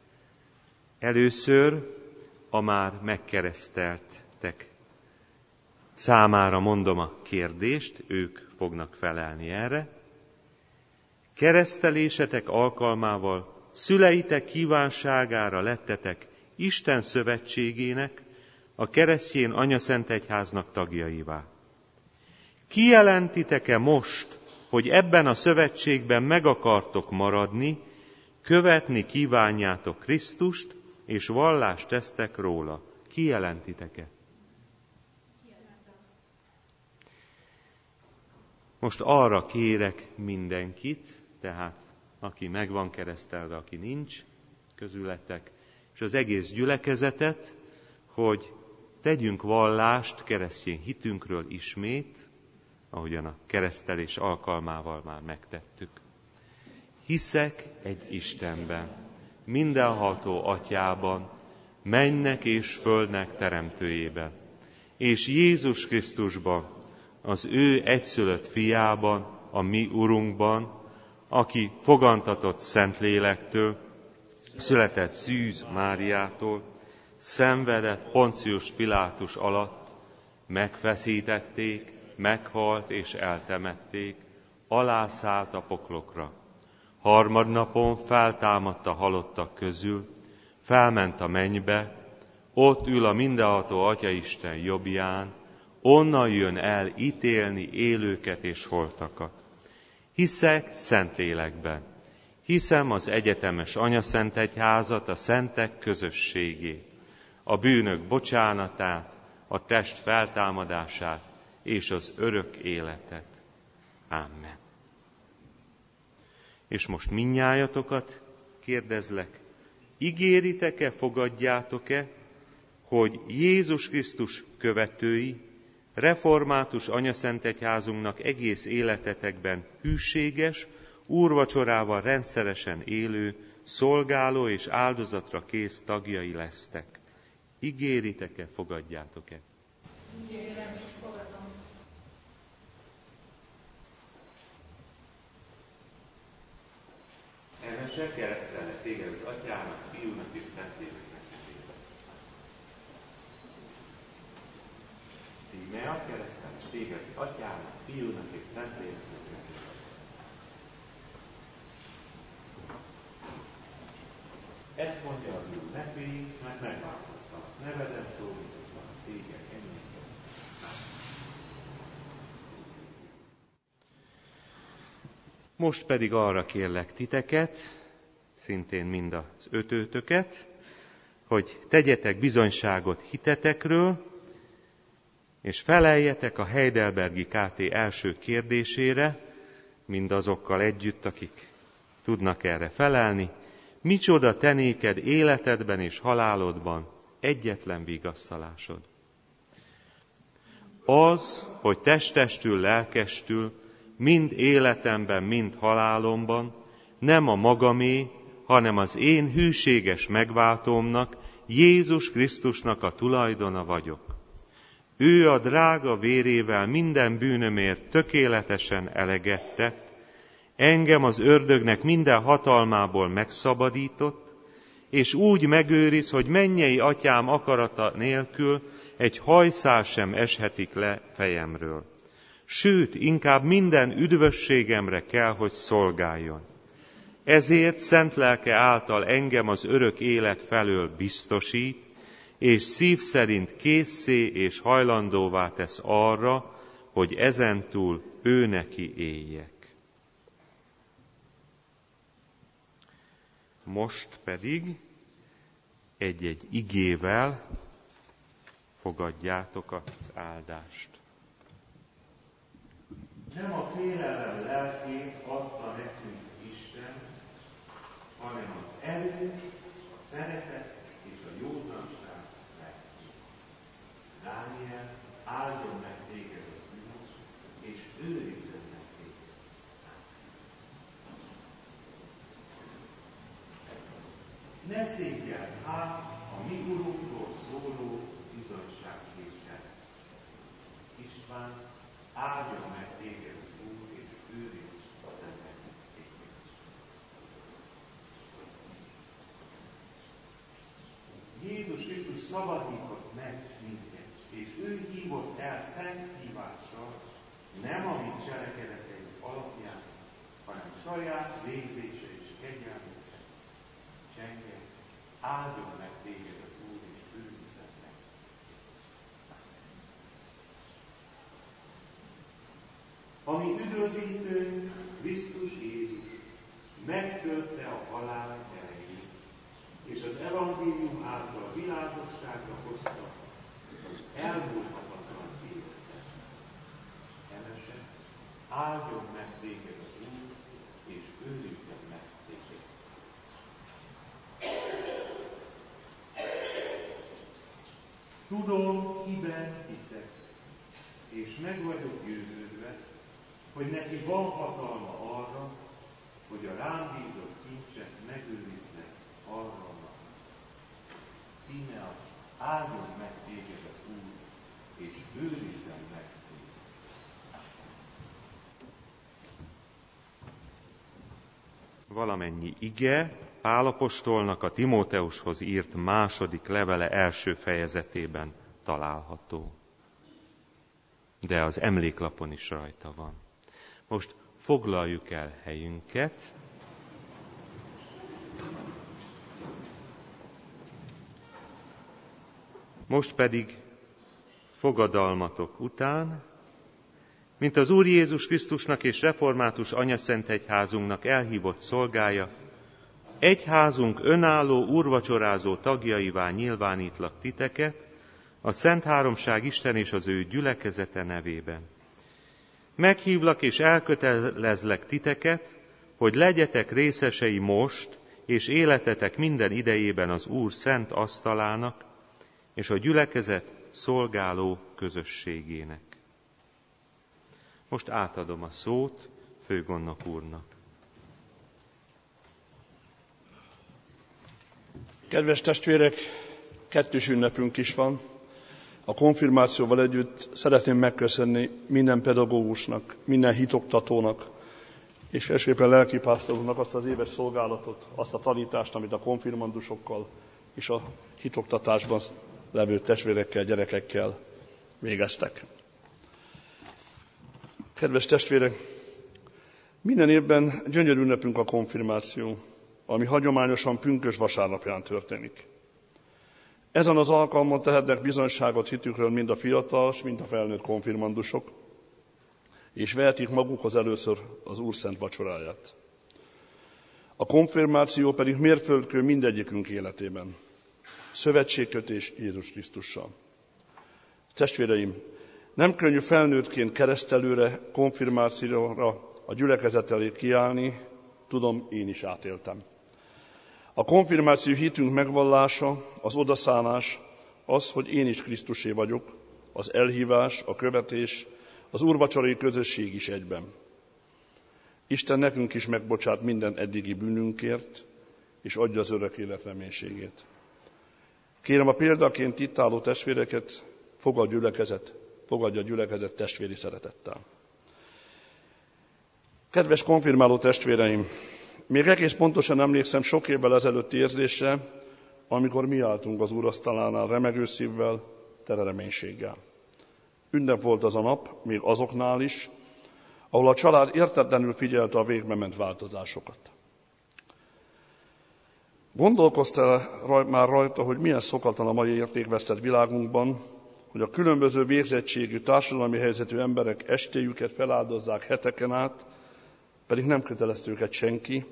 Először a már megkereszteltek számára mondom a kérdést, ők fognak felelni erre. Keresztelésetek alkalmával szüleitek kívánságára lettetek Isten szövetségének, a keresztény anyaszentegyháznak tagjaivá. Kijelentitek-e most, hogy ebben a szövetségben meg akartok maradni, követni kívánjátok Krisztust, és vallást tesztek róla? Kijelentitek-e? Most arra kérek mindenkit, tehát aki meg van keresztelve, aki nincs közületek, és az egész gyülekezetet, hogy tegyünk vallást keresztény hitünkről ismét, ahogyan a keresztelés alkalmával már megtettük. Hiszek egy Istenben, mindenható Atyában, mennek és földnek teremtőjében, és Jézus Krisztusban, az ő egyszülött fiában, a mi Urunkban, aki fogantatott Szentlélektől, született Szűz Máriától, szenvedett Poncius Pilátus alatt, megfeszítették, meghalt és eltemették, alászállt a poklokra. Harmadnapon feltámadt a halottak közül, felment a mennybe, ott ül a mindenható Atyaisten jobbján, onnan jön el ítélni élőket és holtakat. Hiszek Szentlélekben, hiszem az egyetemes Anyaszentegyházat, a szentek közösségét, a bűnök bocsánatát, a test feltámadását és az örök életet. Amen. És most mindnyájatokat kérdezlek, ígéritek-e, fogadjátok-e, hogy Jézus Krisztus követői, református Anyaszentegyházunknak egész életetekben hűséges, úrvacsorával rendszeresen élő, szolgáló és áldozatra kész tagjai lesztek. Ígéritek-e, fogadjátok-e? Ígérem és fogadom. Emese, keresztelnek téged az Atyának, Fiúnak és Szentléleknek nevében. Tímea, keresztelnek téged az Atyának, Fiúnak és Szentléleknek nevében. Ezt mondja az Úr neki, mert megváltottalak. Neveden szólítottalak téged ennyi. Most pedig arra kérlek titeket, szintén mind az ötötöket, hogy tegyetek bizonyságot hitetekről, és feleljetek a Heidelbergi KT első kérdésére, mindazokkal együtt, akik tudnak erre felelni. Micsoda te néked életedben és halálodban egyetlen vigasztalásod? Az, hogy testestül, lelkestül, mind életemben, mind halálomban, nem a magamé, hanem az én hűséges megváltómnak, Jézus Krisztusnak a tulajdona vagyok. Ő a drága vérével minden bűnömért tökéletesen eleget tett, engem az ördögnek minden hatalmából megszabadított, és úgy megőriz, hogy mennyei atyám akarata nélkül egy hajszál sem eshetik le fejemről. Sőt, inkább minden üdvösségemre kell, hogy szolgáljon. Ezért szent lelke által engem az örök élet felől biztosít, és szív szerint készé és hajlandóvá tesz arra, hogy ezentúl ő neki éljek. Most pedig egy-egy igével fogadjátok az áldást. Nem a félelem lelkét adta nekünk Isten, hanem az erő, a szeretet és a józanság lelkét. Dániel, áldjon meg téged az Úr, és őrizzen meg téged. Ne szégyeld hát a mi Urunkról szóló bizonyságtételt. István, áldjon meg téged az Úr, és őrizz meg téged. Jézus Krisztus szabadított meg minket, és ő hívott el szent hívással, nem a mi cselekedeteink alapján, hanem saját végzése és kegyelme szerint. Csenge, áldjon meg téged az Úr, és őrizzen meg. Ami üdvözítőnk, Krisztus Jézus, megtörte a halál erejét, és az evangélium által a világosságra hozta az elmúlhatatlan életet. Emese, áldjon meg téged az Úr, és őrizzen meg téged. Tudom, kiben hiszek, és meg vagyok győződve, hogy neki van hatalma arra, hogy a rám bízott kincset megőrizze arra a napra. Tímea, áldjon meg téged az Úr, és őrizzen meg téged. Valamennyi ige Pál apostolnak a Timóteushoz írt második levele első fejezetében található. De az emléklapon is rajta van. Most foglaljuk el helyünket. Most pedig fogadalmatok után, mint az Úr Jézus Krisztusnak és református anyaszentegyházunknak elhívott szolgája, egyházunk önálló úrvacsorázó tagjaivá nyilvánítlak titeket, a Szent Háromság Isten és az ő gyülekezete nevében. Meghívlak és elkötelezlek titeket, hogy legyetek részesei most és életetek minden idejében az Úr szent asztalának és a gyülekezet szolgáló közösségének. Most átadom a szót főgondnok úrnak. Kedves testvérek, kettős ünnepünk is van. A konfirmációval együtt szeretném megköszönni minden pedagógusnak, minden hitoktatónak, és elsőképpen lelkipásztoroknak azt az éves szolgálatot, azt a tanítást, amit a konfirmandusokkal és a hitoktatásban levő testvérekkel, gyerekekkel végeztek. Kedves testvérek, minden évben gyönyörű ünnepünk a konfirmáció, ami hagyományosan pünkösd vasárnapján történik. Ezen az alkalmon tehetnek bizonyságot hitükről mind a fiatal, mind a felnőtt konfirmandusok, és vehetik magukhoz először az Úr szent vacsoráját. A konfirmáció pedig mérföldkő mindegyikünk életében. Szövetségkötés Jézus Krisztussal. Testvéreim, nem könnyű felnőttként keresztelőre, konfirmációra a gyülekezet elé kiállni, tudom, én is átéltem. A konfirmáció hitünk megvallása, az odaszánás, az, hogy én is Krisztusé vagyok, az elhívás, a követés, az úrvacsorai közösség is egyben. Isten nekünk is megbocsát minden eddigi bűnünkért, és adja az örök élet reménységét. Kérem a példaként itt álló testvéreket, fogadja a gyülekezet testvéri szeretettel. Kedves konfirmáló testvéreim, még egész pontosan emlékszem sok évvel ezelőtti érzésre, amikor mi álltunk az úrasztalánál remegő szívvel, tele reménységgel. Ünnep volt az a nap, még azoknál is, ahol a család értetlenül figyelte a végbe ment változásokat. Gondolkoztál már rajta, hogy milyen szokatlan a mai értékvesztett világunkban, hogy a különböző végzettségű, társadalmi helyzetű emberek estéjüket feláldozzák heteken át, pedig nem kötelezte őket senki,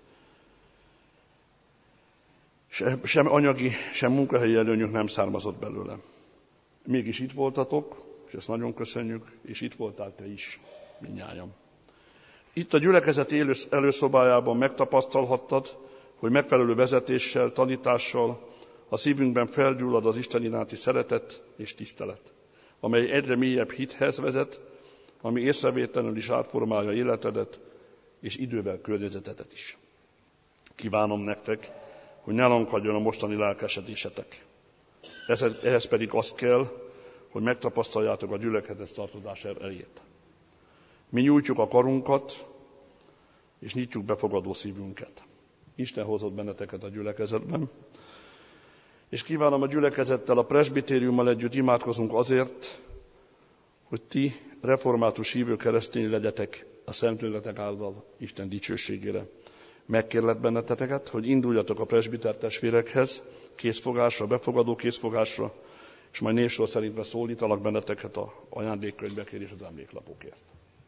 sem anyagi, sem munkahelyi előnyük nem származott belőle. Mégis itt voltatok, és ezt nagyon köszönjük, és itt voltál te is, mindnyájan. Itt a gyülekezet előszobájában megtapasztalhattad, hogy megfelelő vezetéssel, tanítással a szívünkben felgyullad az Isten iránti szeretet és tisztelet, amely egyre mélyebb hithez vezet, ami észrevétlenül is átformálja életedet és idővel környezetedet is. Kívánom nektek, hogy ne lankadjon a mostani lelkesedésetek. Ehhez pedig az kell, hogy megtapasztaljátok a gyülekezet tartozás erejét. Mi nyújtjuk a karunkat, és nyitjuk befogadó szívünket. Isten hozott benneteket a gyülekezetben, és kívánom a gyülekezettel, a presbitériummal együtt imádkozunk azért, hogy ti református hívő keresztény legyetek a Szentlélek által Isten dicsőségére. Megkérlek benneteket, hogy induljatok a presbiter testvérekhez, készfogásra, befogadó készfogásra, és majd névsor szerint szólítalak benneteket a ajándékkönnyekért és az emléklapokért.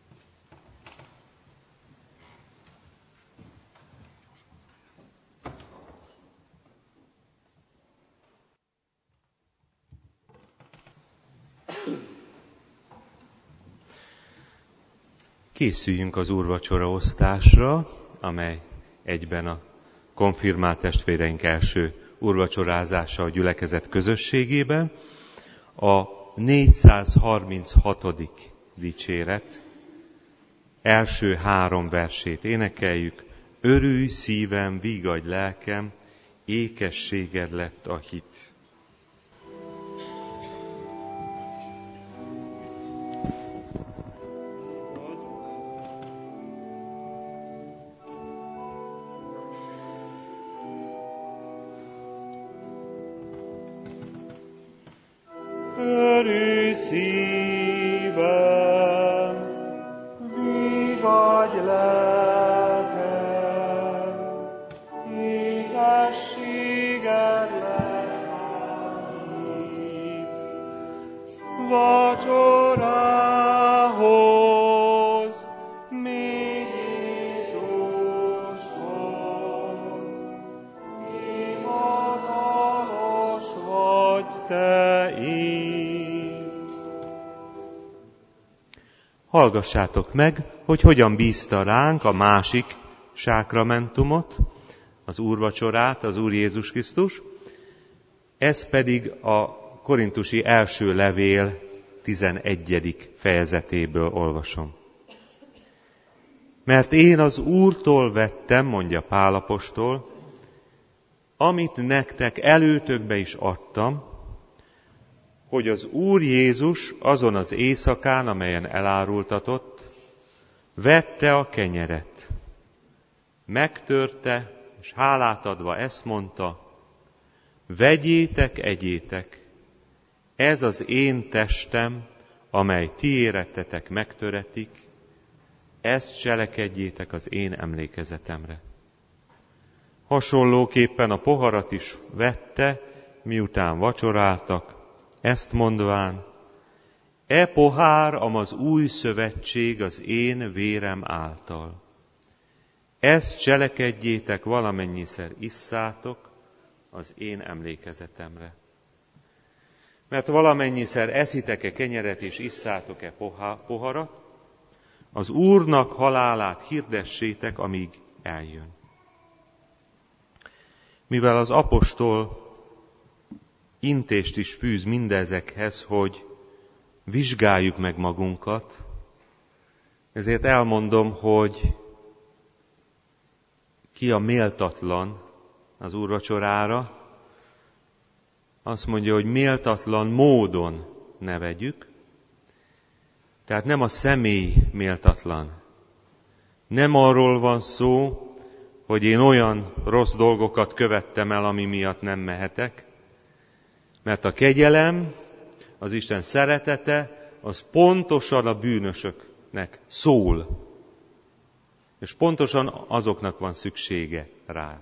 Készüljünk az úrvacsora osztásra, amely egyben a konfirmált testvéreink első úrvacsorázása a gyülekezet közösségében. A 436. dicséret első 3 versét énekeljük. Örülj szívem, vígadj lelkem, ékességed lett a hit. Örű szívem, vigadj lelkem, ékességed leállít, vacsorához, még Jézushoz, hivatalos vagy te így. Hallgassátok meg, hogy hogyan bízta ránk a másik sákramentumot, az úrvacsorát, az Úr Jézus Krisztus. Ez pedig a korintusi első levél 11. fejezetéből olvasom. Mert én az Úrtól vettem, mondja Pál apostol, amit nektek előtökbe is adtam, hogy az Úr Jézus azon az éjszakán, amelyen elárultatott, vette a kenyeret, megtörte, és hálát adva ezt mondta, vegyétek, egyétek, ez az én testem, amely ti érettetek megtöretik, ezt cselekedjétek az én emlékezetemre. Hasonlóképpen a poharat is vette, miután vacsoráltak, ezt mondván, e pohár, az új szövetség az én vérem által. Ezt cselekedjétek, valamennyiszer isszátok az én emlékezetemre. Mert valamennyiszer eszitek-e kenyeret és isszátok-e poharat, az Úrnak halálát hirdessétek, amíg eljön. Mivel az apostol intést is fűz mindezekhez, hogy vizsgáljuk meg magunkat, ezért elmondom, hogy ki a méltatlan az úrvacsorára. Azt mondja, hogy méltatlan módon ne vegyük. Tehát nem a személy méltatlan. Nem arról van szó, hogy én olyan rossz dolgokat követtem el, ami miatt nem mehetek, mert a kegyelem, az Isten szeretete, az pontosan a bűnösöknek szól. És pontosan azoknak van szüksége rá.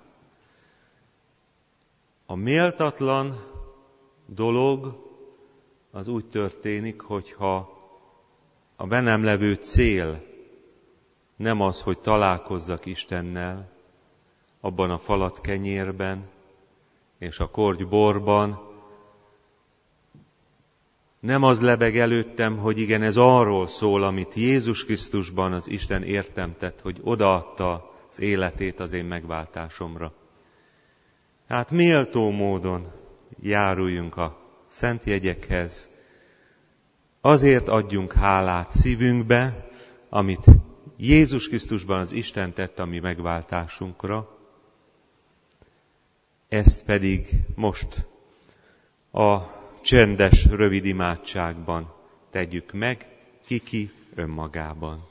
A méltatlan dolog az úgy történik, hogyha a bennem levő cél nem az, hogy találkozzak Istennel, abban a falat kenyérben és a korty borban, nem az lebeg előttem, hogy igen, ez arról szól, amit Jézus Krisztusban az Isten értem tett, hogy odaadta az életét az én megváltásomra. Hát méltó módon járuljunk a szent jegyekhez, azért adjunk hálát szívünkbe, amit Jézus Krisztusban az Isten tett a mi megváltásunkra, ezt pedig most a csendes, rövid imádságban tegyük meg, ki önmagában.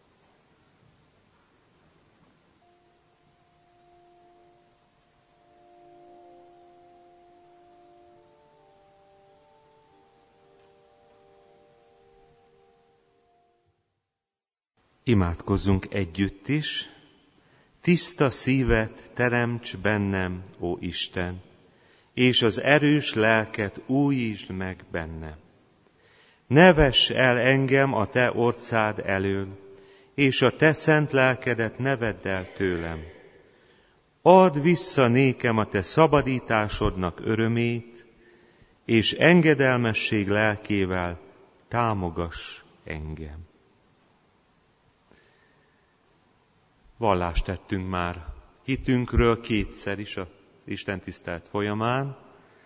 Imádkozzunk együtt is. Tiszta szívet teremts bennem, ó Isten, és az erős lelket újítsd meg bennem. Ne vess el engem a te orcád elől, és a te szent lelkedet ne vedd el tőlem. Add vissza nékem a te szabadításodnak örömét, és engedelmesség lelkével támogass engem. Vallást tettünk már hitünkről kétszer is az istentisztelet folyamán,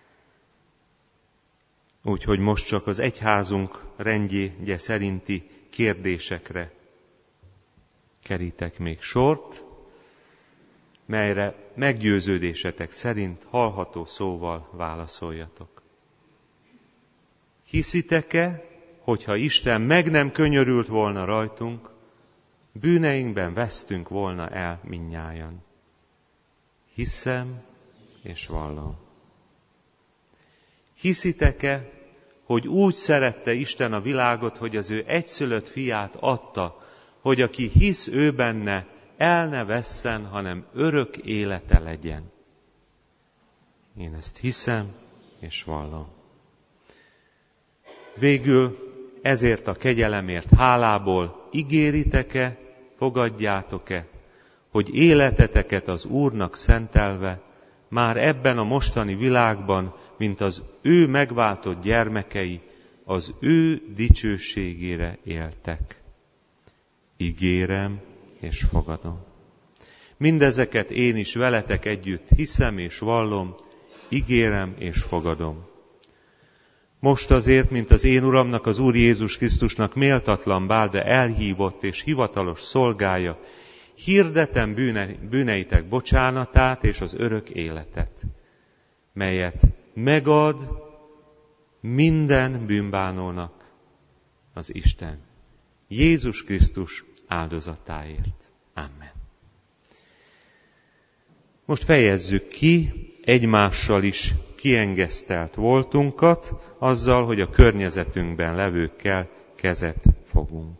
úgyhogy most csak az egyházunk rendjéje szerinti kérdésekre kerítek még sort, melyre meggyőződésetek szerint hallható szóval válaszoljatok. Hiszitek-e, hogyha Isten meg nem könyörült volna rajtunk, bűneinkben vesztünk volna el mindnyájan? Hiszem és vallom. Hiszitek-e, hogy úgy szerette Isten a világot, hogy az ő egyszülött fiát adta, hogy aki hisz ő benne, el ne vesszen, hanem örök élete legyen. Én ezt hiszem és vallom. Végül ezért a kegyelemért hálából ígéritek-e, fogadjátok-e, hogy életeteket az Úrnak szentelve, már ebben a mostani világban, mint az ő megváltott gyermekei, az ő dicsőségére éltek. Ígérem és fogadom. Mindezeket én is veletek együtt hiszem és vallom, ígérem és fogadom. Most azért, mint az én Uramnak, az Úr Jézus Krisztusnak méltatlan bár, de elhívott és hivatalos szolgája, hirdetem bűneitek bocsánatát és az örök életet, melyet megad minden bűnbánónak az Isten, Jézus Krisztus áldozatáért. Amen. Most fejezzük ki egymással is kiengesztelt voltunkat, azzal, hogy a környezetünkben levőkkel kezet fogunk.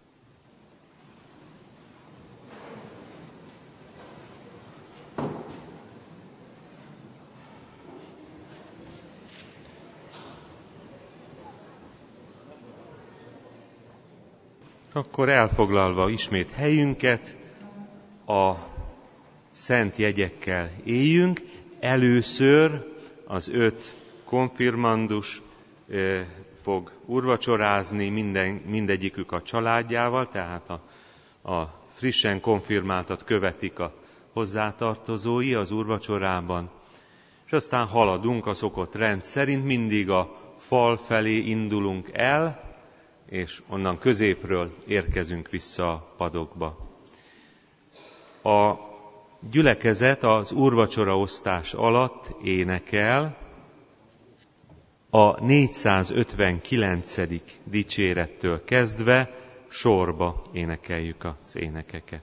Akkor elfoglalva ismét helyünket, a szent jegyekkel éljünk. Először az 5 konfirmandus fog úrvacsorázni, mindegyikük a családjával, tehát a frissen konfirmáltat követik a hozzátartozói az úrvacsorában, és aztán haladunk a szokott rend szerint, mindig a fal felé indulunk el, és onnan középről érkezünk vissza a padokba. A gyülekezet az úrvacsora osztás alatt énekel, a 459. dicsérettől kezdve sorba énekeljük az énekeket.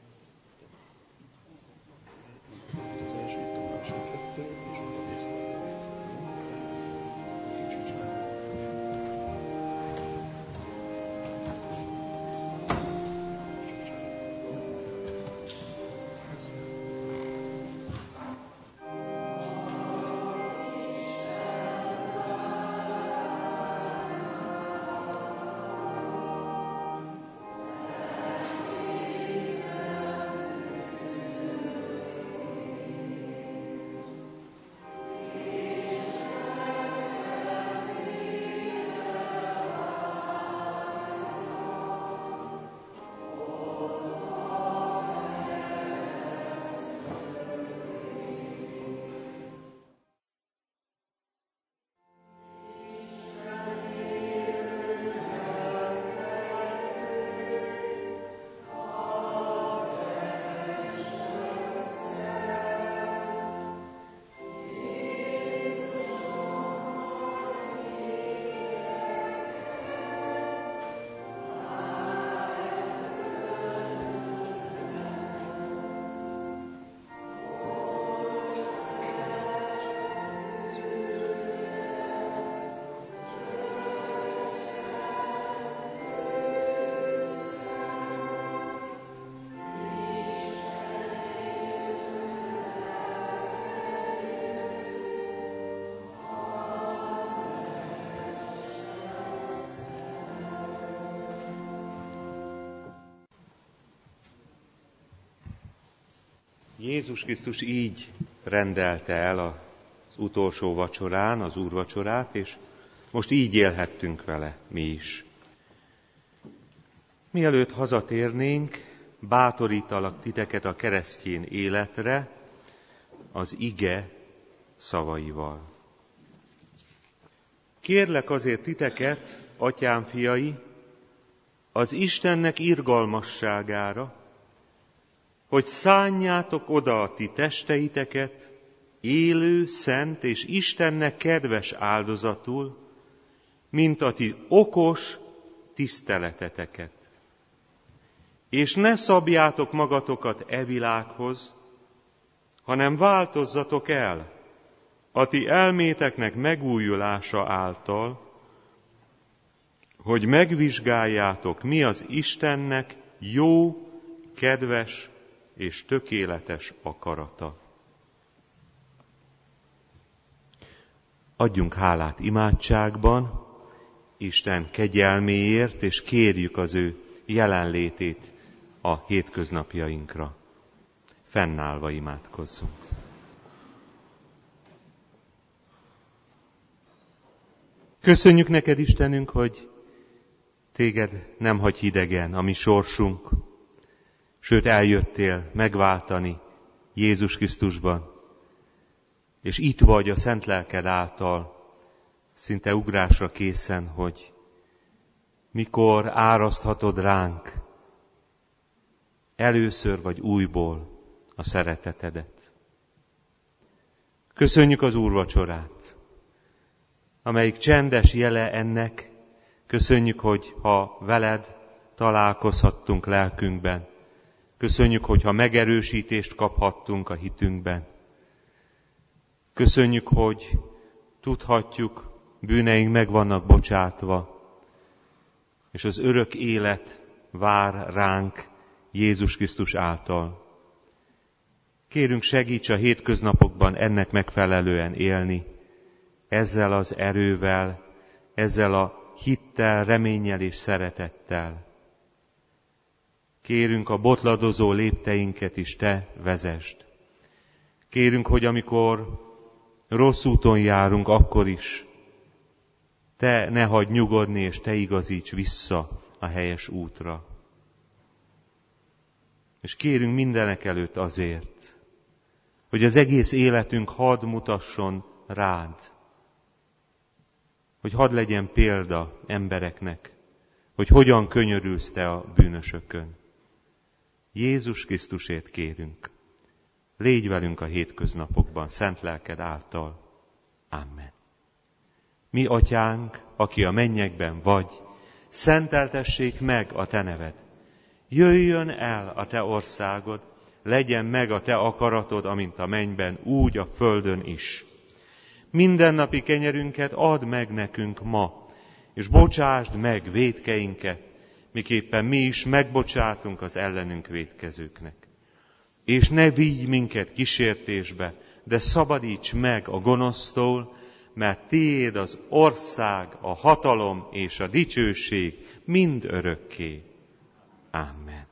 Jézus Krisztus így rendelte el az utolsó vacsorán, az úrvacsorát, és most így élhettünk vele mi is. Mielőtt hazatérnénk, bátorítalak titeket a keresztény életre az ige szavaival. Kérlek azért titeket, atyám fiai, az Istennek irgalmasságára, hogy szánjátok oda a ti testeiteket élő, szent és Istennek kedves áldozatul, mint a ti okos tiszteleteteket. És ne szabjátok magatokat e világhoz, hanem változzatok el a ti elméteknek megújulása által, hogy megvizsgáljátok, mi az Istennek jó, kedves és tökéletes akarata. Adjunk hálát imádságban Isten kegyelméért, és kérjük az ő jelenlétét a hétköznapjainkra. Fennállva imádkozzunk. Köszönjük neked, Istenünk, hogy téged nem hagy hidegen a mi sorsunk, sőt eljöttél megváltani Jézus Krisztusban, és itt vagy a szent lelked által, szinte ugrásra készen, hogy mikor áraszthatod ránk először vagy újból a szeretetedet. Köszönjük az úrvacsorát, amelyik csendes jele ennek. Köszönjük, hogy ha veled találkozhattunk lelkünkben. Köszönjük, hogyha megerősítést kaphattunk a hitünkben. Köszönjük, hogy tudhatjuk, bűneink meg vannak bocsátva, és az örök élet vár ránk Jézus Krisztus által. Kérünk, segíts a hétköznapokban ennek megfelelően élni, ezzel az erővel, ezzel a hittel, reménnyel és szeretettel. Kérünk, a botladozó lépteinket is te vezesd. Kérünk, hogy amikor rossz úton járunk, akkor is te ne hagyd nyugodni, és te igazíts vissza a helyes útra. És kérünk mindenek előtt azért, hogy az egész életünk hadd mutasson rád, hogy hadd legyen példa embereknek, hogy hogyan könyörülsz te a bűnösökön. Jézus Krisztusért kérünk. Légy velünk a hétköznapokban, szent lelked által. Amen. Mi, atyánk, aki a mennyekben vagy, szenteltessék meg a te neved. Jöjjön el a te országod, legyen meg a te akaratod, amint a mennyben, úgy a földön is. Mindennapi kenyerünket add meg nekünk ma, és bocsásd meg vétkeinket, miképpen mi is megbocsátunk az ellenünk vétkezőknek. És ne vigy minket kísértésbe, de szabadíts meg a gonosztól, mert tiéd az ország, a hatalom és a dicsőség mind örökké. Amen.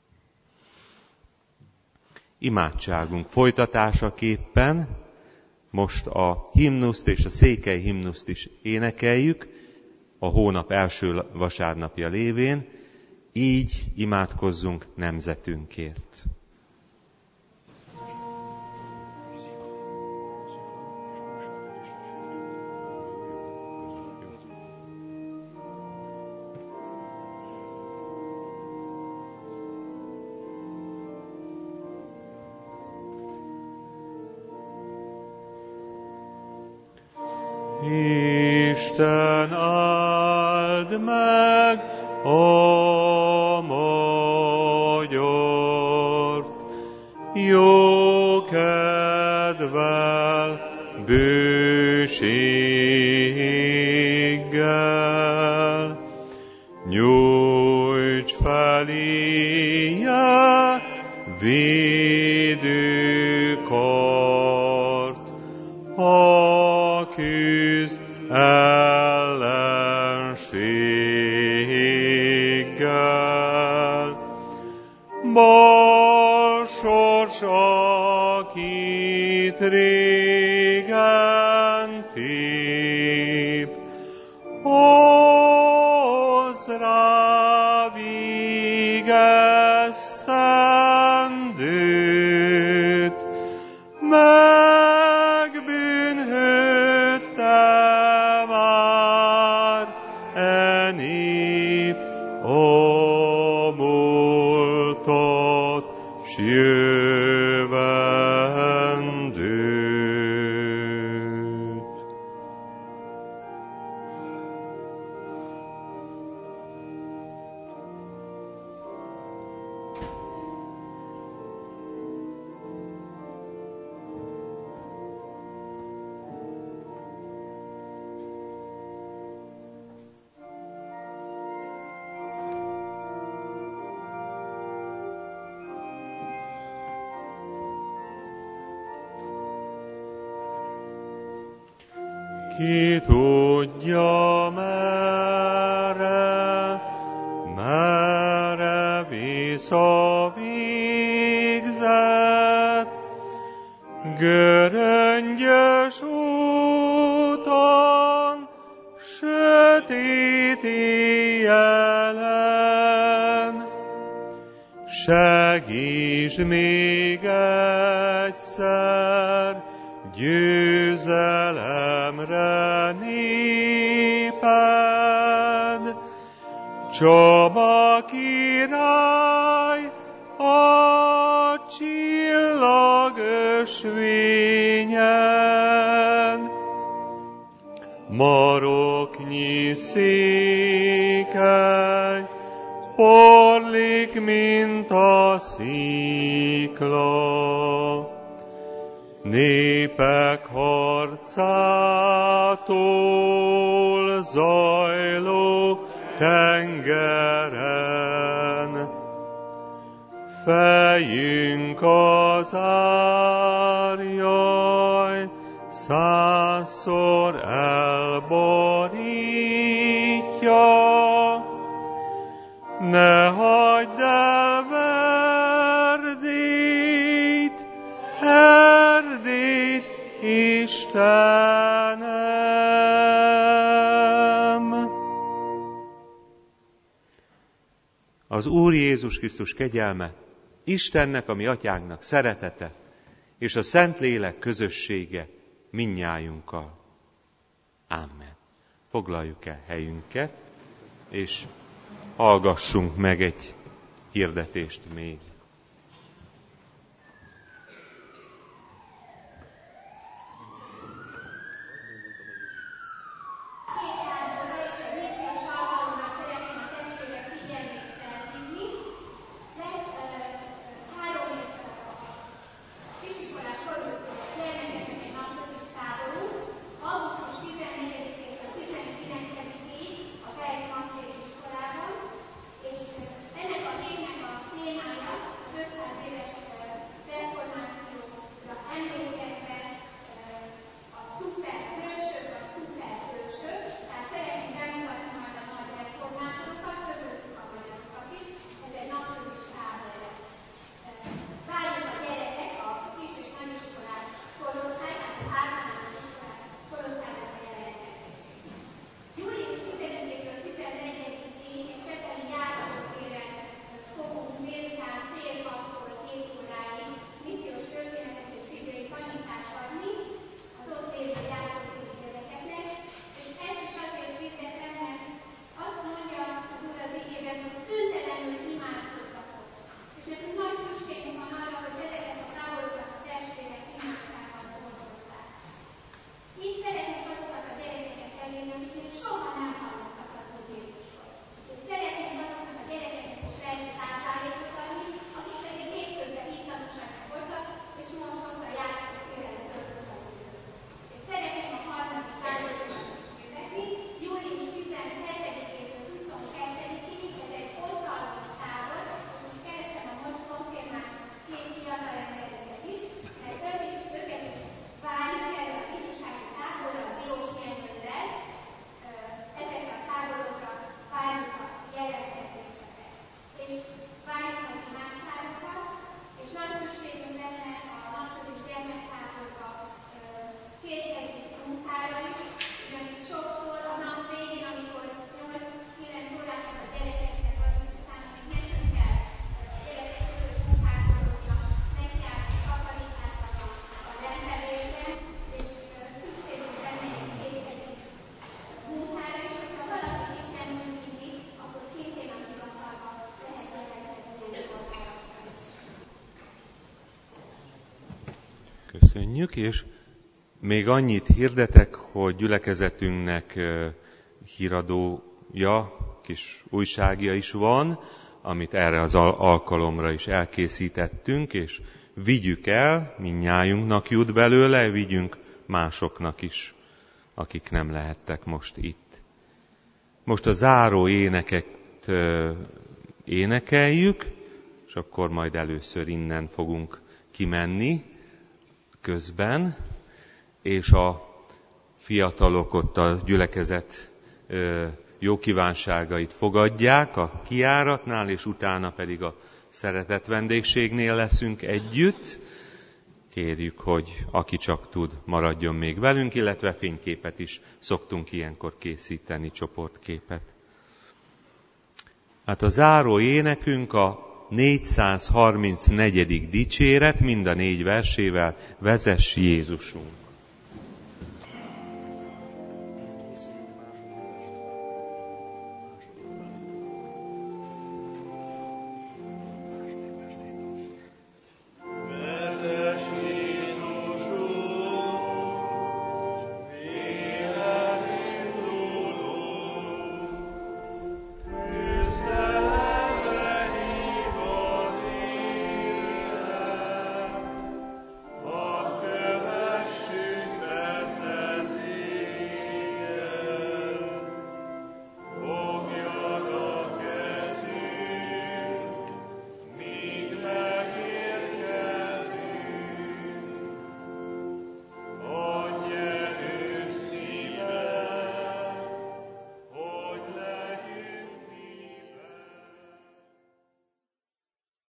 Imádságunk folytatásaképpen most a himnuszt és a székely himnuszt is énekeljük, a hónap első vasárnapja lévén, így imádkozzunk nemzetünkért. Isten áld meg a magyart, jó kedvel, bőséggel, nyújts feléje védőkart, a küzd ellenséggel. Bal sors, akit régen tép, hozz rá vigesztendőt, megbűnhődte már e nép a múltat s jövendőt. Ki tudja merre visszavégzett, göröngyös úton, sötét éjjelen. Segíts még egyszer győzelemre néped, Csaba király a csillagösvényen. Maroknyi székely porlik, mint a szikla, népek harcától zajló tengeren. Fejünk az árjaj, 100-szor elborítja, ne hagyd el Erdélyt, Erdélyt, Istenem! Az Úr Jézus Krisztus kegyelme, Istennek, a mi atyánknak szeretete, és a Szentlélek közössége mindnyájunkkal. Amen. Foglaljuk el helyünket, és hallgassunk meg egy hirdetést még. Köszönjük, és még annyit hirdetek, hogy gyülekezetünknek híradója, kis újságja is van, amit erre az alkalomra is elkészítettünk, és vigyük el, mindnyájunknak jut belőle, vigyünk másoknak is, akik nem lehettek most itt. Most a záró éneket énekeljük, és akkor majd először innen fogunk kimenni közben, és a fiatalok ott a gyülekezet jó kívánságait fogadják a kijáratnál, és utána pedig a szeretett vendégségnél leszünk együtt. Kérjük, hogy aki csak tud, maradjon még velünk, illetve fényképet is szoktunk ilyenkor készíteni, csoportképet. Hát a záró énekünk a 434. dicséret, mind a 4 versével, Vezess Jézusunk.